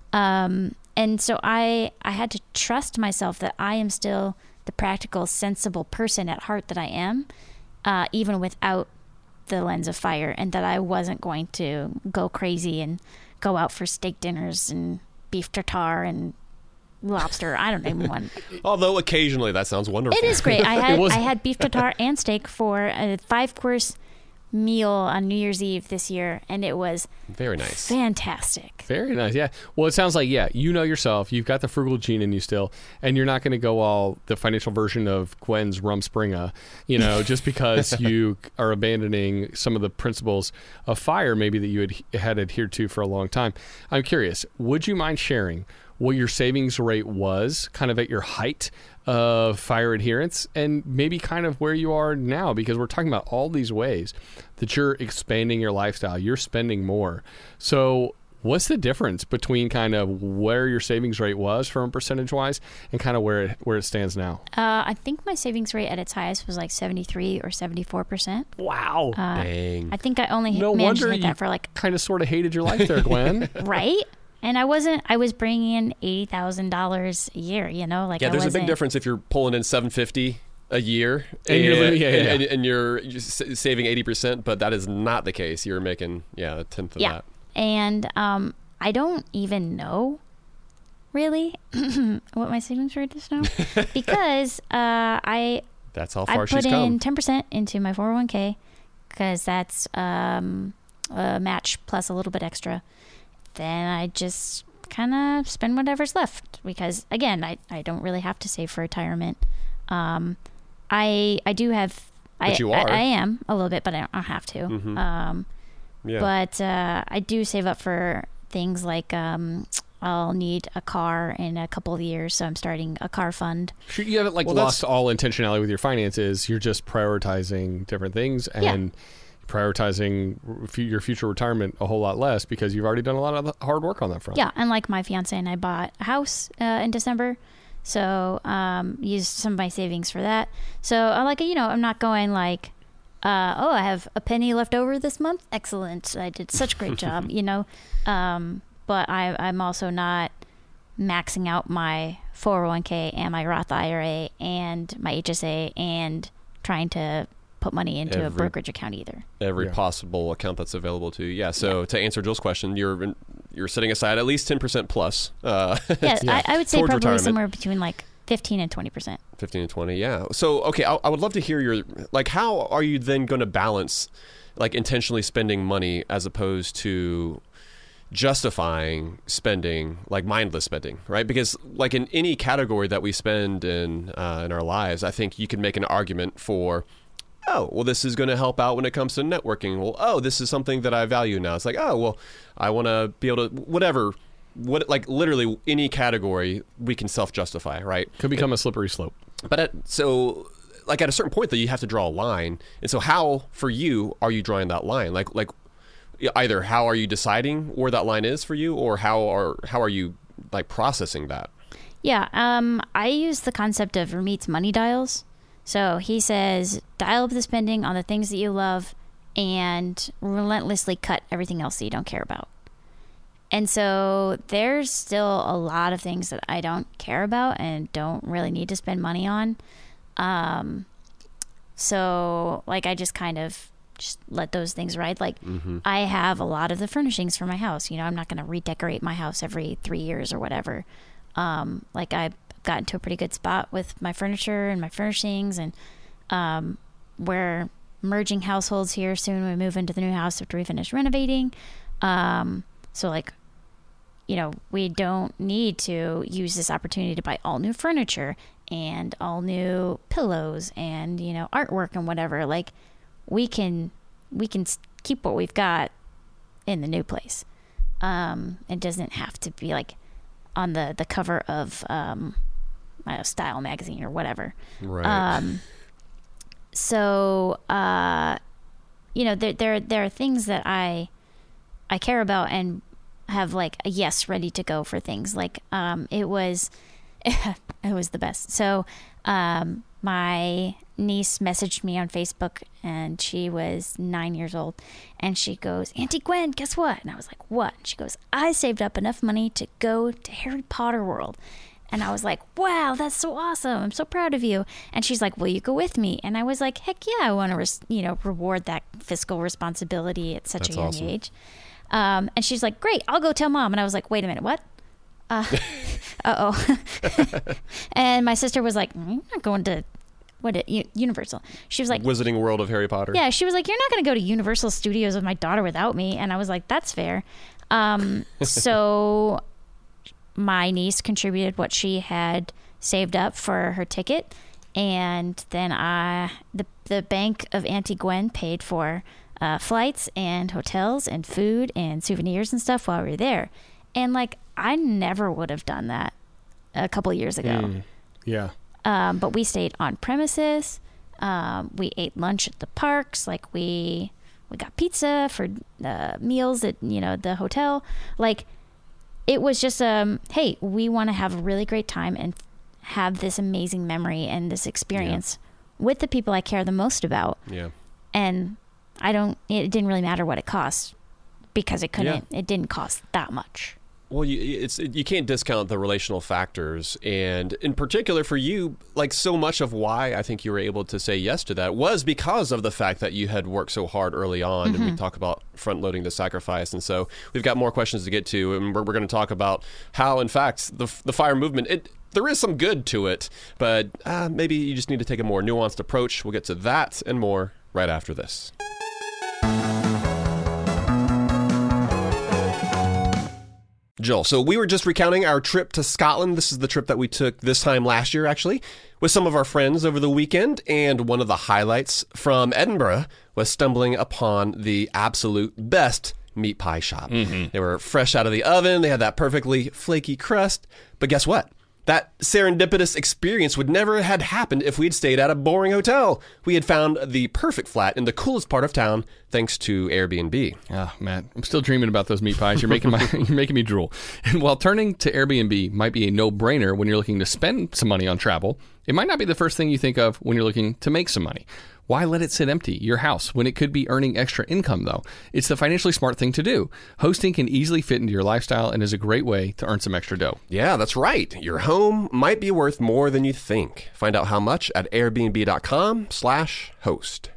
S4: And so I had to trust myself that I am still the practical, sensible person at heart that I am, even without the lens of fire, and that I wasn't going to go crazy and go out for steak dinners and beef tartare and lobster. I don't even want.
S2: Although occasionally that sounds wonderful.
S4: It is great. I had beef tartare and steak for a 5-course meal on New Year's Eve this year, and it was
S2: very nice,
S4: fantastic.
S1: Very nice. Yeah. Well, it sounds like yourself. You've got the frugal gene in you still, and you're not going to go all the financial version of Gwen's Rumspringa, just because you are abandoning some of the principles of fire maybe that you had adhered to for a long time. I'm curious, would you mind sharing what your savings rate was kind of at your height of fire adherence, and maybe kind of where you are now, because we're talking about all these ways that you're expanding your lifestyle, you're spending more. So what's the difference between kind of where your savings rate was from percentage wise and kind of where it stands now?
S4: I think my savings rate at its highest was like 73 or 74%.
S1: Wow.
S2: Dang.
S4: I think I only managed to hit that for like
S1: kind of sort of hated your life there, Gwen.
S4: Right? And I was bringing in $80,000 a year,
S2: there's a big difference if you're pulling in $750 a year and you're saving 80%, but that is not the case. You're making a tenth of that.
S4: And I don't even know really what my savings rate is now because
S2: that's how far
S4: I
S2: she's
S4: put
S2: come.
S4: in 10% into my 401k because that's a match plus a little bit extra. Then I just kind of spend whatever's left because, again, I don't really have to save for retirement. I do have.
S2: But you are.
S4: I am a little bit, but I don't have to.
S2: Mm-hmm.
S4: But I do save up for things like I'll need a car in a couple of years, so I'm starting a car fund.
S1: You haven't lost all intentionality with your finances. You're just prioritizing different things and prioritizing your future retirement a whole lot less because you've already done a lot of hard work on that front.
S4: Yeah, and like my fiance and I bought a house in December, so used some of my savings for that. So I'm not going like, I have a penny left over this month. Excellent, I did such a great job, But I'm also not maxing out my 401k and my Roth IRA and my HSA and trying to put money into a brokerage account either.
S2: Every possible account that's available to you. Yeah. So to answer Jill's question, you're setting aside at least 10% plus.
S4: Yes, I would say probably
S2: retirement.
S4: somewhere between like 15 and 20%.
S2: 15 and 20, yeah. So, okay, I would love to hear your, how are you then going to balance, intentionally spending money as opposed to justifying spending, mindless spending, right? Because, in any category that we spend in our lives, I think you can make an argument for, this is going to help out when it comes to networking. Well, this is something that I value now. It's I want to be able to, literally any category we can self-justify, right?
S1: Could become a slippery slope.
S2: But at a certain point, though, you have to draw a line. And so how, for you, are you drawing that line? Either how are you deciding where that line is for you, or how are you processing that?
S4: Yeah, I use the concept of Ramit's money dials. So he says, dial up the spending on the things that you love and relentlessly cut everything else that you don't care about. And so there's still a lot of things that I don't care about and don't really need to spend money on. So I just kind of just let those things ride. I have a lot of the furnishings for my house. I'm not going to redecorate my house every 3 years or whatever. I've gotten to a pretty good spot with my furniture and my furnishings, and we're merging households here soon. We move into the new house after we finish renovating. We don't need to use this opportunity to buy all new furniture and all new pillows and, artwork and whatever. We can keep what we've got in the new place. It doesn't have to be on the cover of Style magazine or whatever.
S2: Right.
S4: There are things that I care about and have a yes ready to go for things. It was the best. So my niece messaged me on Facebook, and she was 9 years old, and she goes, "Auntie Gwen, guess what?" And I was like, "What?" And she goes, "I saved up enough money to go to Harry Potter World." And I was like, "Wow, that's so awesome. I'm so proud of you." And she's like, "Will you go with me?" And I was like, "Heck yeah, I want to reward that fiscal responsibility at such a young age." And she's like, "Great, I'll go tell Mom." And I was like, "Wait a minute, what?" Uh-oh. And my sister was like, "I'm not going to Universal." She was like,
S2: Wizarding World of Harry Potter.
S4: Yeah, she was like, "You're not going to go to Universal Studios with my daughter without me." And I was like, "That's fair." So my niece contributed what she had saved up for her ticket, and then the bank of Auntie Gwen paid for flights and hotels and food and souvenirs and stuff while we were there. And I never would have done that a couple of years ago.
S1: Yeah.
S4: But we stayed on premises. We ate lunch at the parks. We got pizza for meals at the hotel. It was just hey, we want to have a really great time and have this amazing memory and this experience with the people I care the most about.
S2: Yeah.
S4: And it didn't really matter what it cost, because it didn't cost that much.
S2: Well, you can't discount the relational factors. And in particular for you, like so much of why I think you were able to say yes to that was because of the fact that you had worked so hard early on. And we talk about front loading the sacrifice. And so we've got more questions to get to. And we're going to talk about how, in fact, the FIRE movement, there is some good to it, but maybe you just need to take a more nuanced approach. We'll get to that and more right after this. Joel, so we were just recounting our trip to Scotland. This is the trip that we took this time last year, actually, with some of our friends over the weekend. And one of the highlights from Edinburgh was stumbling upon the absolute best meat pie shop. They were fresh out of the oven. They had that perfectly flaky crust. But guess what? That serendipitous experience would never have happened if we'd stayed at a boring hotel. We had found the perfect flat in the coolest part of town thanks to Airbnb.
S1: Oh, man, I'm still dreaming about those meat pies. You're making me drool. And while turning to Airbnb might be a no-brainer when you're looking to spend some money on travel, it might not be the first thing you think of when you're looking to make some money. Why let it sit empty, your house, when it could be earning extra income, though? It's the financially smart thing to do. Hosting can easily fit into your lifestyle and is a great way to earn some extra dough.
S2: Yeah, that's right. Your home might be worth more than you think. Find out how much at airbnb.com/host.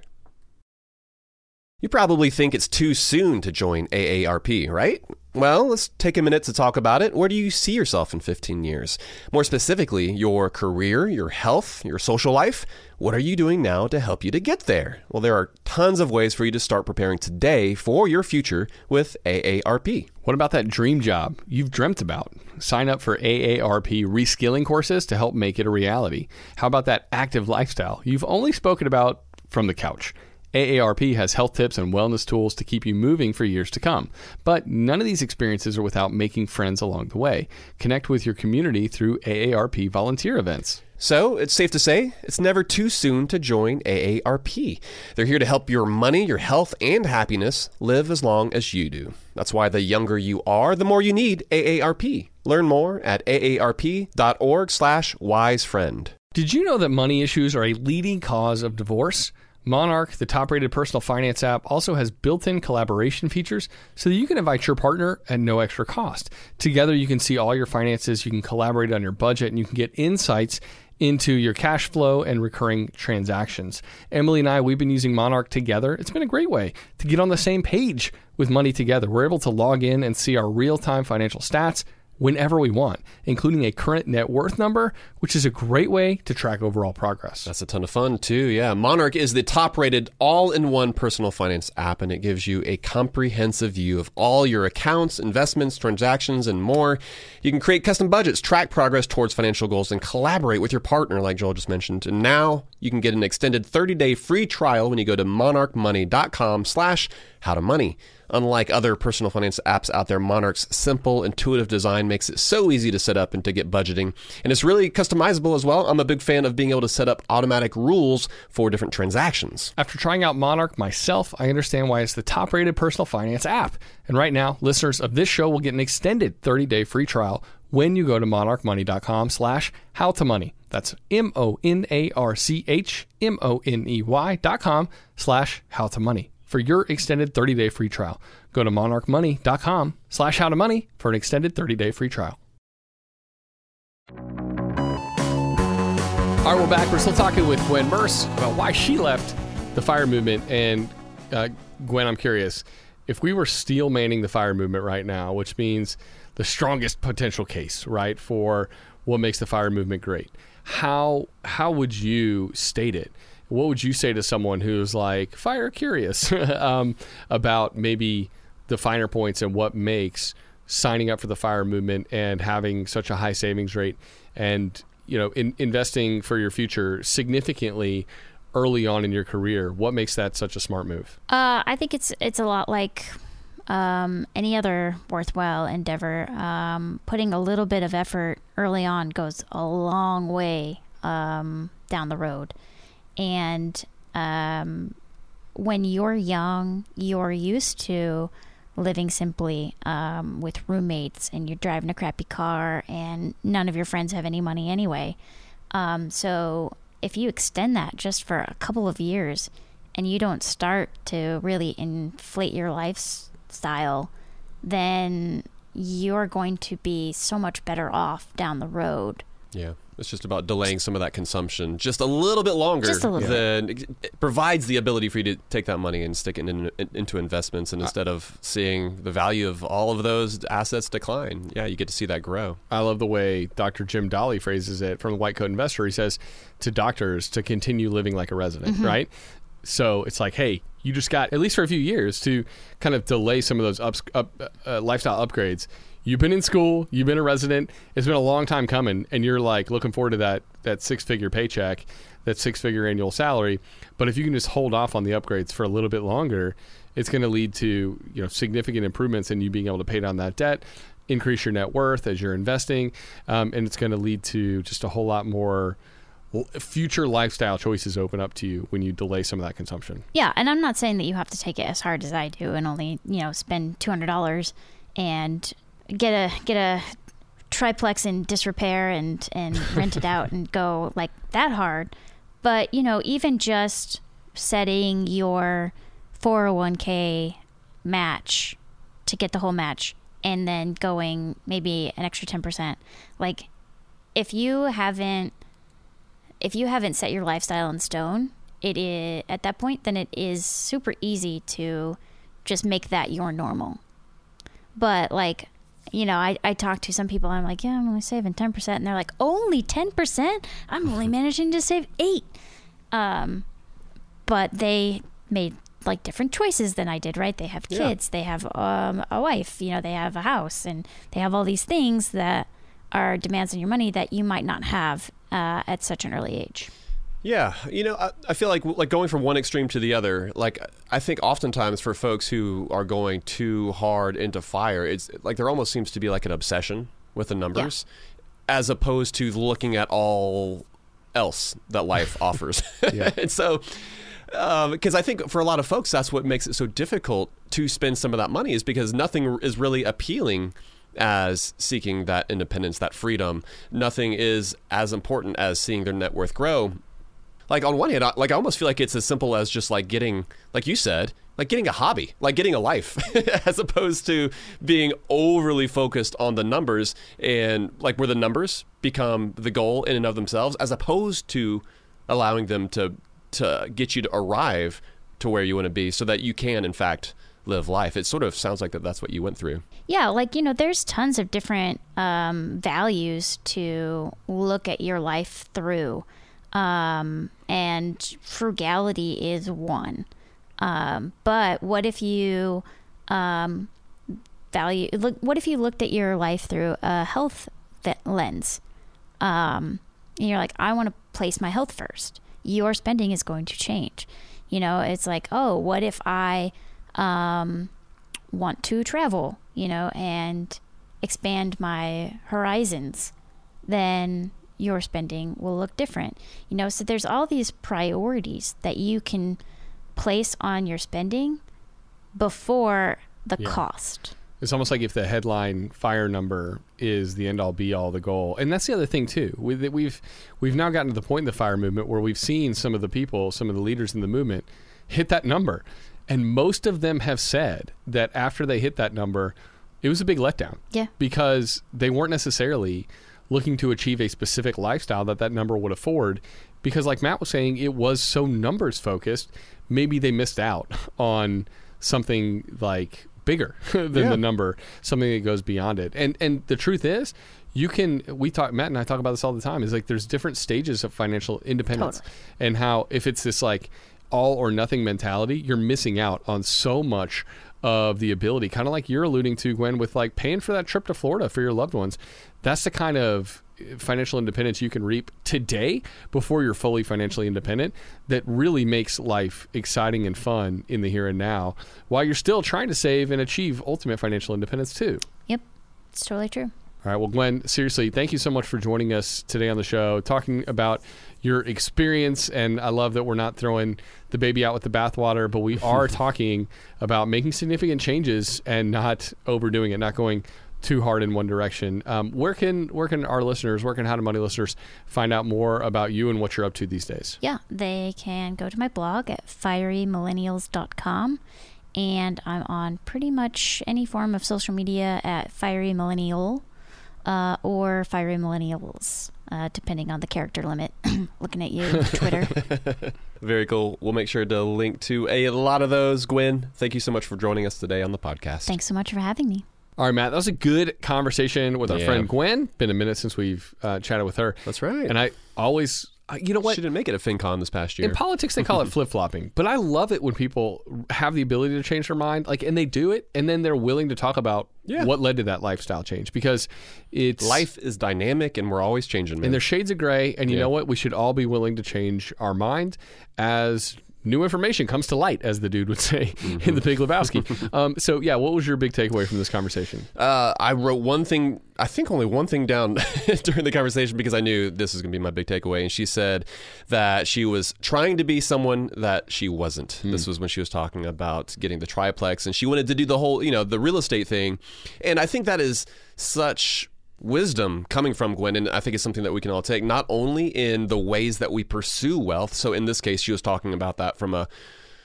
S2: You probably think it's too soon to join AARP, right? Well, let's take a minute to talk about it. Where do you see yourself in 15 years? More specifically, your career, your health, your social life. What are you doing now to help you to get there? Well, there are tons of ways for you to start preparing today for your future with AARP.
S1: What about that dream job you've dreamt about? Sign up for AARP reskilling courses to help make it a reality. How about that active lifestyle you've only spoken about from the couch? AARP has health tips and wellness tools to keep you moving for years to come. But none of these experiences are without making friends along the way. Connect with your community through AARP volunteer events.
S2: So it's safe to say it's never too soon to join AARP. They're here to help your money, your health, and happiness live as long as you do. That's why the younger you are, the more you need AARP. Learn more at aarp.org/wisefriend.
S1: Did you know that money issues are a leading cause of divorce? Monarch, the top-rated personal finance app, also has built-in collaboration features so that you can invite your partner at no extra cost. Together, you can see all your finances, you can collaborate on your budget, and you can get insights into your cash flow and recurring transactions. Emily and I, we've been using Monarch together. It's been a great way to get on the same page with money together. We're able to log in and see our real-time financial stats whenever we want, including a current net worth number, which is a great way to track overall progress.
S2: That's a ton of fun, too. Yeah. Monarch is the top-rated all-in-one personal finance app, and it gives you a comprehensive view of all your accounts, investments, transactions, and more. You can create custom budgets, track progress towards financial goals, and collaborate with your partner, like Joel just mentioned. And now you can get an extended 30-day free trial when you go to monarchmoney.com/howtomoney. Unlike other personal finance apps out there, Monarch's simple, intuitive design makes it so easy to set up and to get budgeting. And it's really customizable as well. I'm a big fan of being able to set up automatic rules for different transactions.
S1: After trying out Monarch myself, I understand why it's the top-rated personal finance app. And right now, listeners of this show will get an extended 30-day free trial when you go to monarchmoney.com/howtomoney. That's monarchmoney.com/howtomoney. For your extended 30-day free trial, go to monarchmoney.com/howtomoney for an extended 30-day free trial. All right, we're back. We're still talking with Gwen Merce about why she left the FIRE movement. And Gwen, I'm curious, if we were steel manning the FIRE movement right now, which means the strongest potential case, right, for what makes the FIRE movement great, how would you state it? What would you say to someone who's like FIRE curious about maybe the finer points and what makes signing up for the FIRE movement and having such a high savings rate and, you know, investing for your future significantly early on in your career? What makes that such a smart move?
S4: I think it's a lot like any other worthwhile endeavor. Putting a little bit of effort early on goes a long way down the road. And when you're young, you're used to living simply with roommates, and you're driving a crappy car, and none of your friends have any money anyway. So if you extend that just for a couple of years and you don't start to really inflate your lifestyle, then you're going to be so much better off down the road.
S2: Yeah. It's just about delaying some of that consumption just a little bit longer.
S4: Just a little
S2: bit. It provides the ability for you to take that money and stick it into investments. And instead of seeing the value of all of those assets decline, you get to see that grow.
S1: I love the way Dr. Jim Dolly phrases it from the White Coat Investor. He says to doctors to continue living like a resident, right? So it's like, hey, you just got, at least for a few years, to kind of delay some of those lifestyle upgrades. You've been in school, you've been a resident, it's been a long time coming, and you're like looking forward to that six-figure paycheck, that six-figure annual salary. But if you can just hold off on the upgrades for a little bit longer, it's going to lead to significant improvements in you being able to pay down that debt, increase your net worth as you're investing, and it's going to lead to just a whole lot more future lifestyle choices open up to you when you delay some of that consumption.
S4: Yeah, and I'm not saying that you have to take it as hard as I do and only spend $200 and get a triplex in disrepair and rent it out and go like that hard. But even just setting your 401k match to get the whole match and then going maybe an extra 10%, like if you haven't set your lifestyle in stone, it is at that point, then it is super easy to just make that your normal. But like, I talk to some people, I'm like, I'm only saving 10%. And they're like, only 10%? I'm only managing to save 8%. But they made like different choices than I did, right? They have kids, they have a wife, they have a house, and they have all these things that are demands on your money that you might not have at such an early age.
S2: Yeah, I feel like going from one extreme to the other, like I think oftentimes for folks who are going too hard into FIRE, it's like there almost seems to be like an obsession with the numbers as opposed to looking at all else that life offers. And so, because I think for a lot of folks, that's what makes it so difficult to spend some of that money, is because nothing is really appealing as seeking that independence, that freedom. Nothing is as important as seeing their net worth grow. Like on one hand, I almost feel like it's as simple as just like getting, like you said, like getting a hobby, like getting a life, as opposed to being overly focused on the numbers and like where the numbers become the goal in and of themselves, as opposed to allowing them to get you to arrive to where you want to be so that you can, in fact, live life. It sort of sounds like that's what you went through.
S4: Yeah, like, there's tons of different values to look at your life through. And frugality is one. But what if you what if you looked at your life through a health lens? And you're like, I want to place my health first. Your spending is going to change. It's like, oh, what if I want to travel, and expand my horizons? Then your spending will look different. So there's all these priorities that you can place on your spending before the cost.
S1: It's almost like if the headline FIRE number is the end all be all, the goal. And that's the other thing too. We've now gotten to the point in the FIRE movement where we've seen some of the people, some of the leaders in the movement hit that number. And most of them have said that after they hit that number, it was a big letdown. Yeah. Because they weren't necessarily looking to achieve a specific lifestyle that number would afford, because like Matt was saying, it was so numbers focused. Maybe they missed out on something like bigger than the number, something that goes beyond it. And the truth is, Matt and I talk about this all the time, is like there's different stages of financial independence. Totally. And how if it's this like all or nothing mentality, you're missing out on so much of the ability, kind of like you're alluding to, Gwen, with like paying for that trip to Florida for your loved ones. That's the kind of financial independence you can reap today before you're fully financially independent, that really makes life exciting and fun in the here and now, while you're still trying to save and achieve ultimate financial independence too.
S4: Yep, it's totally true.
S1: All right. Well, Gwen, seriously, thank you so much for joining us today on the show, talking about your experience. And I love that we're not throwing the baby out with the bathwater, but we are talking about making significant changes and not overdoing it, not going too hard in one direction. Where can our listeners, where can How to Money listeners find out more about you and what you're up to these days?
S4: Yeah, they can go to my blog at firymillennials.com. and I'm on pretty much any form of social media at Fiery Millennial or Fiery Millennials, depending on the character limit. Looking at you, Twitter.
S2: Very cool. We'll make sure to link to a lot of those. Gwen, thank you so much for joining us today on the podcast.
S4: Thanks so much for having me.
S1: All right, Matt, that was a good conversation with our friend Gwen. Been a minute since we've chatted with her.
S2: That's right.
S1: And I always, you know what?
S2: She didn't make it at FinCon this past year.
S1: In politics, they call it flip-flopping. But I love it when people have the ability to change their mind, and they do it, and then they're willing to talk about what led to that lifestyle change. Because
S2: life is dynamic, and we're always changing, man.
S1: And there's shades of gray, and you know what? We should all be willing to change our mind as new information comes to light, as the dude would say in The Big Lebowski. So, what was your big takeaway from this conversation?
S2: I wrote one thing, I think only one thing down during the conversation because I knew this was going to be my big takeaway. And she said that she was trying to be someone that she wasn't. This was when she was talking about getting the triplex, and she wanted to do the whole, the real estate thing. And I think that is such wisdom coming from Gwen, and I think it's something that we can all take, not only in the ways that we pursue wealth. So in this case, she was talking about that from a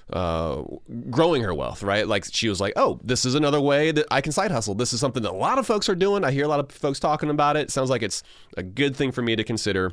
S2: growing her wealth, right? Like she was like, oh, this is another way that I can side hustle. This is something that a lot of folks are doing. I hear a lot of folks talking about it. It sounds like it's a good thing for me to consider.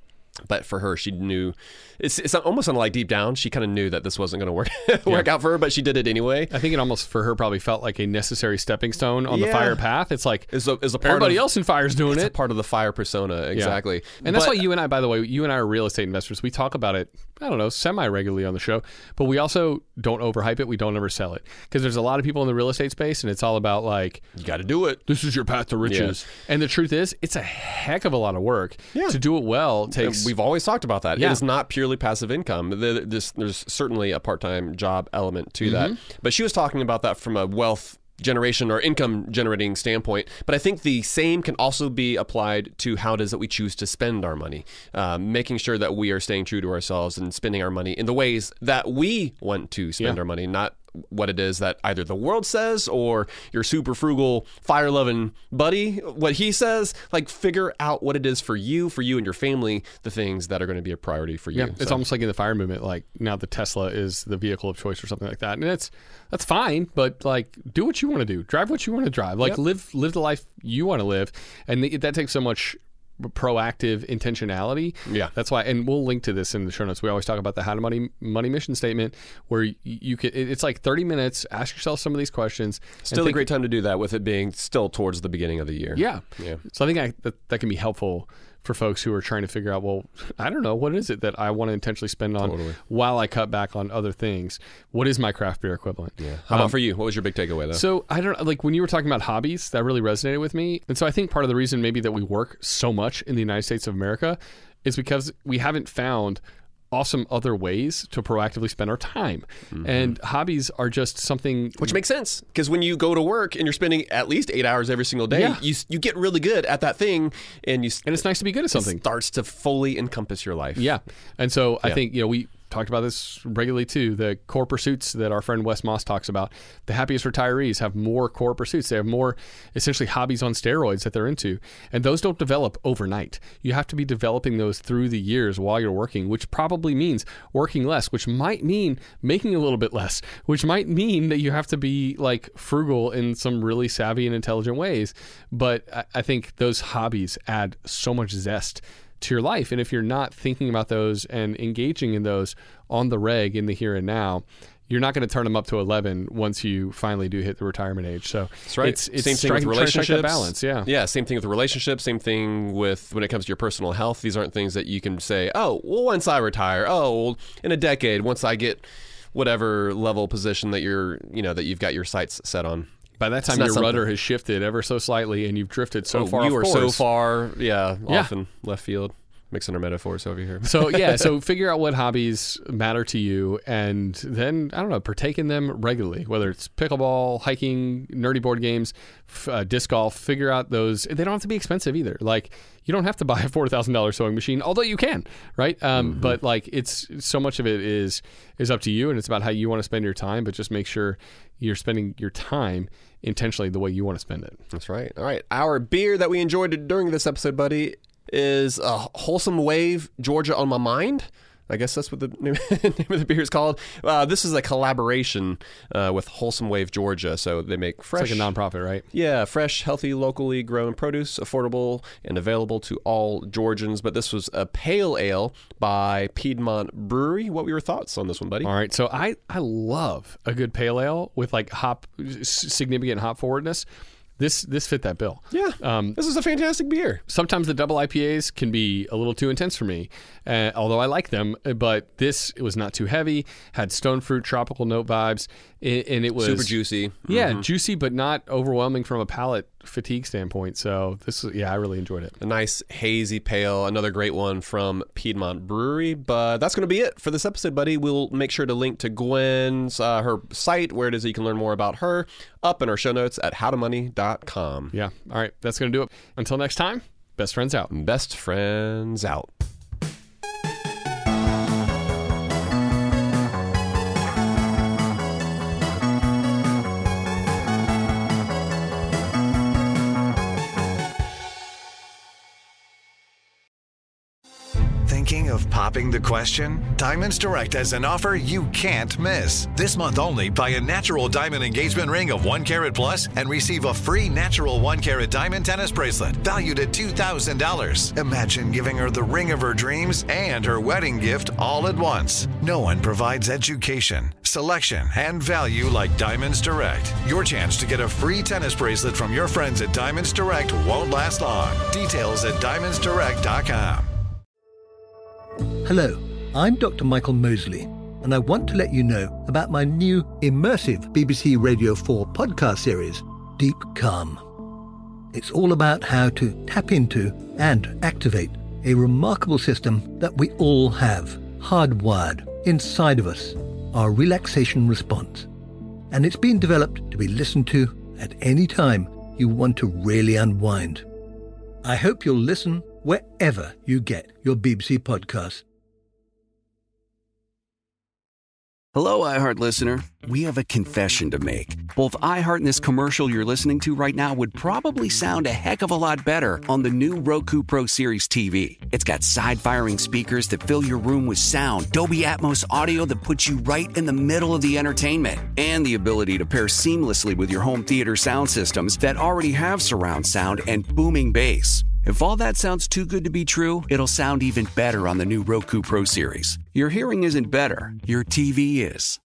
S2: But for her, she knew, it's almost like deep down, she kind of knew that this wasn't going to work out for her, but she did it anyway.
S1: I think it almost for her probably felt like a necessary stepping stone on the fire path. It's like
S2: is a part
S1: everybody else in fire is doing
S2: it's
S1: it.
S2: It's a part of the fire persona, exactly.
S1: Yeah. And that's why you and I, by the way, you and I are real estate investors. We talk about it, I don't know, semi-regularly on the show, but we also don't overhype it. We don't ever sell it. Because there's a lot of people in the real estate space, and it's all about like,
S2: you got to do it.
S1: This is your path to riches. Yeah. And the truth is, it's a heck of a lot of work. To do it well takes...
S2: We've always talked about that.
S1: Yeah.
S2: It is not purely passive income. There's certainly a part-time job element to that. But she was talking about that from a wealth generation or income generating standpoint. But I think the same can also be applied to how it is that we choose to spend our money, making sure that we are staying true to ourselves and spending our money in the ways that we want to spend our money, not what it is that either the world says or your super frugal, fire-loving buddy, what he says. Like, figure out what it is for you and your family, the things that are going to be a priority for you.
S1: Yeah, it's almost like in the fire movement, like now the Tesla is the vehicle of choice or something like that. And that's fine, but like do what you want to do. Drive what you want to drive. Like live the life you want to live. And that takes so much proactive intentionality.
S2: Yeah,
S1: that's why, and we'll link to this in the show notes. We always talk about the How to Money mission statement, where you can. It's like 30 minutes. Ask yourself some of these questions.
S2: Still a great time to do that, with it being still towards the beginning of the year.
S1: Yeah. So I think that can be helpful for folks who are trying to figure out, well, I don't know, what is it that I want to intentionally spend on while I cut back on other things? What is my craft beer equivalent?
S2: Yeah. How about for you? What was your big takeaway, though?
S1: So I don't like when you were talking about hobbies, that really resonated with me. And so I think part of the reason maybe that we work so much in the United States of America is because we haven't found awesome other ways to proactively spend our time. And hobbies are just something...
S2: Which makes sense, because when you go to work and you're spending at least 8 hours every single day, you get really good at that thing, and
S1: it's nice to be good at something.
S2: It starts to fully encompass your life.
S1: Yeah. And so I think, we talked about this regularly too, the core pursuits that our friend Wes Moss talks about. The happiest retirees have more core pursuits. They have more essentially hobbies on steroids that they're into. And those don't develop overnight. You have to be developing those through the years while you're working, which probably means working less, which might mean making a little bit less, which might mean that you have to be like frugal in some really savvy and intelligent ways. But I think those hobbies add so much zest to your life. And if you're not thinking about those and engaging in those on the reg in the here and now, you're not going to turn them up to 11 once you finally do hit the retirement age. So
S2: that's right.
S1: It's
S2: same thing with relationships.
S1: Balance,
S2: yeah. Same thing with relationships. Same thing with when it comes to your personal health. These aren't things that you can say, oh, well, once I retire, well, in a decade, once I get whatever level position that you've got your sights set on.
S1: By that time, your rudder has shifted ever so slightly, and you've drifted so far.
S2: You are so far, off in left field. Mixing our metaphors over here.
S1: So figure out what hobbies matter to you, and then, I don't know, partake in them regularly, whether it's pickleball, hiking, nerdy board games, disc golf. Figure out those. They don't have to be expensive either. Like, you don't have to buy a $4,000 sewing machine, although you can, right? But like, it's so much of it is up to you, and it's about how you want to spend your time, but just make sure you're spending your time intentionally the way you want to spend it.
S2: That's right. All right. Our beer that we enjoyed during this episode, buddy, is a Wholesome Wave Georgia on my mind. I guess that's what the name of the beer is called. This is a collaboration with Wholesome Wave Georgia. So they make fresh...
S1: It's like a nonprofit, right?
S2: Yeah, fresh, healthy, locally grown produce, affordable and available to all Georgians. But this was a pale ale by Piedmont Brewery. What were your thoughts on this one, buddy?
S1: All right, so I love a good pale ale with like significant hop forwardness. This fit that bill.
S2: Yeah, this is a fantastic beer.
S1: Sometimes the double IPAs can be a little too intense for me, although I like them. But it was not too heavy, had stone fruit, tropical note vibes, and it was
S2: super juicy.
S1: Yeah, juicy, but not overwhelming from a palate fatigue standpoint. So I really enjoyed it.
S2: A nice hazy pale, another great one from Piedmont Brewery. But that's going to be it for this episode, buddy. We'll make sure to link to Gwen's her site, where it is that you can learn more about her, up in our show notes at howtomoney.com.
S1: Yeah. All right. That's going to do it. Until next time, best friends out.
S2: Best friends out.
S5: Thinking of popping the question? Diamonds Direct has an offer you can't miss. This month only, buy a natural diamond engagement ring of 1 carat plus and receive a free natural 1 carat diamond tennis bracelet valued at $2,000. Imagine giving her the ring of her dreams and her wedding gift all at once. No one provides education, selection, and value like Diamonds Direct. Your chance to get a free tennis bracelet from your friends at Diamonds Direct won't last long. Details at diamondsdirect.com.
S6: Hello, I'm Dr. Michael Mosley, and I want to let you know about my new immersive BBC Radio 4 podcast series, Deep Calm. It's all about how to tap into and activate a remarkable system that we all have, hardwired inside of us, our relaxation response. And it's been developed to be listened to at any time you want to really unwind. I hope you'll listen wherever you get your BBC podcasts.
S7: Hello, iHeart listener. We have a confession to make. Both iHeart and this commercial you're listening to right now would probably sound a heck of a lot better on the new Roku Pro Series TV. It's got side-firing speakers that fill your room with sound, Dolby Atmos audio that puts you right in the middle of the entertainment, and the ability to pair seamlessly with your home theater sound systems that already have surround sound and booming bass. If all that sounds too good to be true, it'll sound even better on the new Roku Pro Series. Your hearing isn't better, your TV is.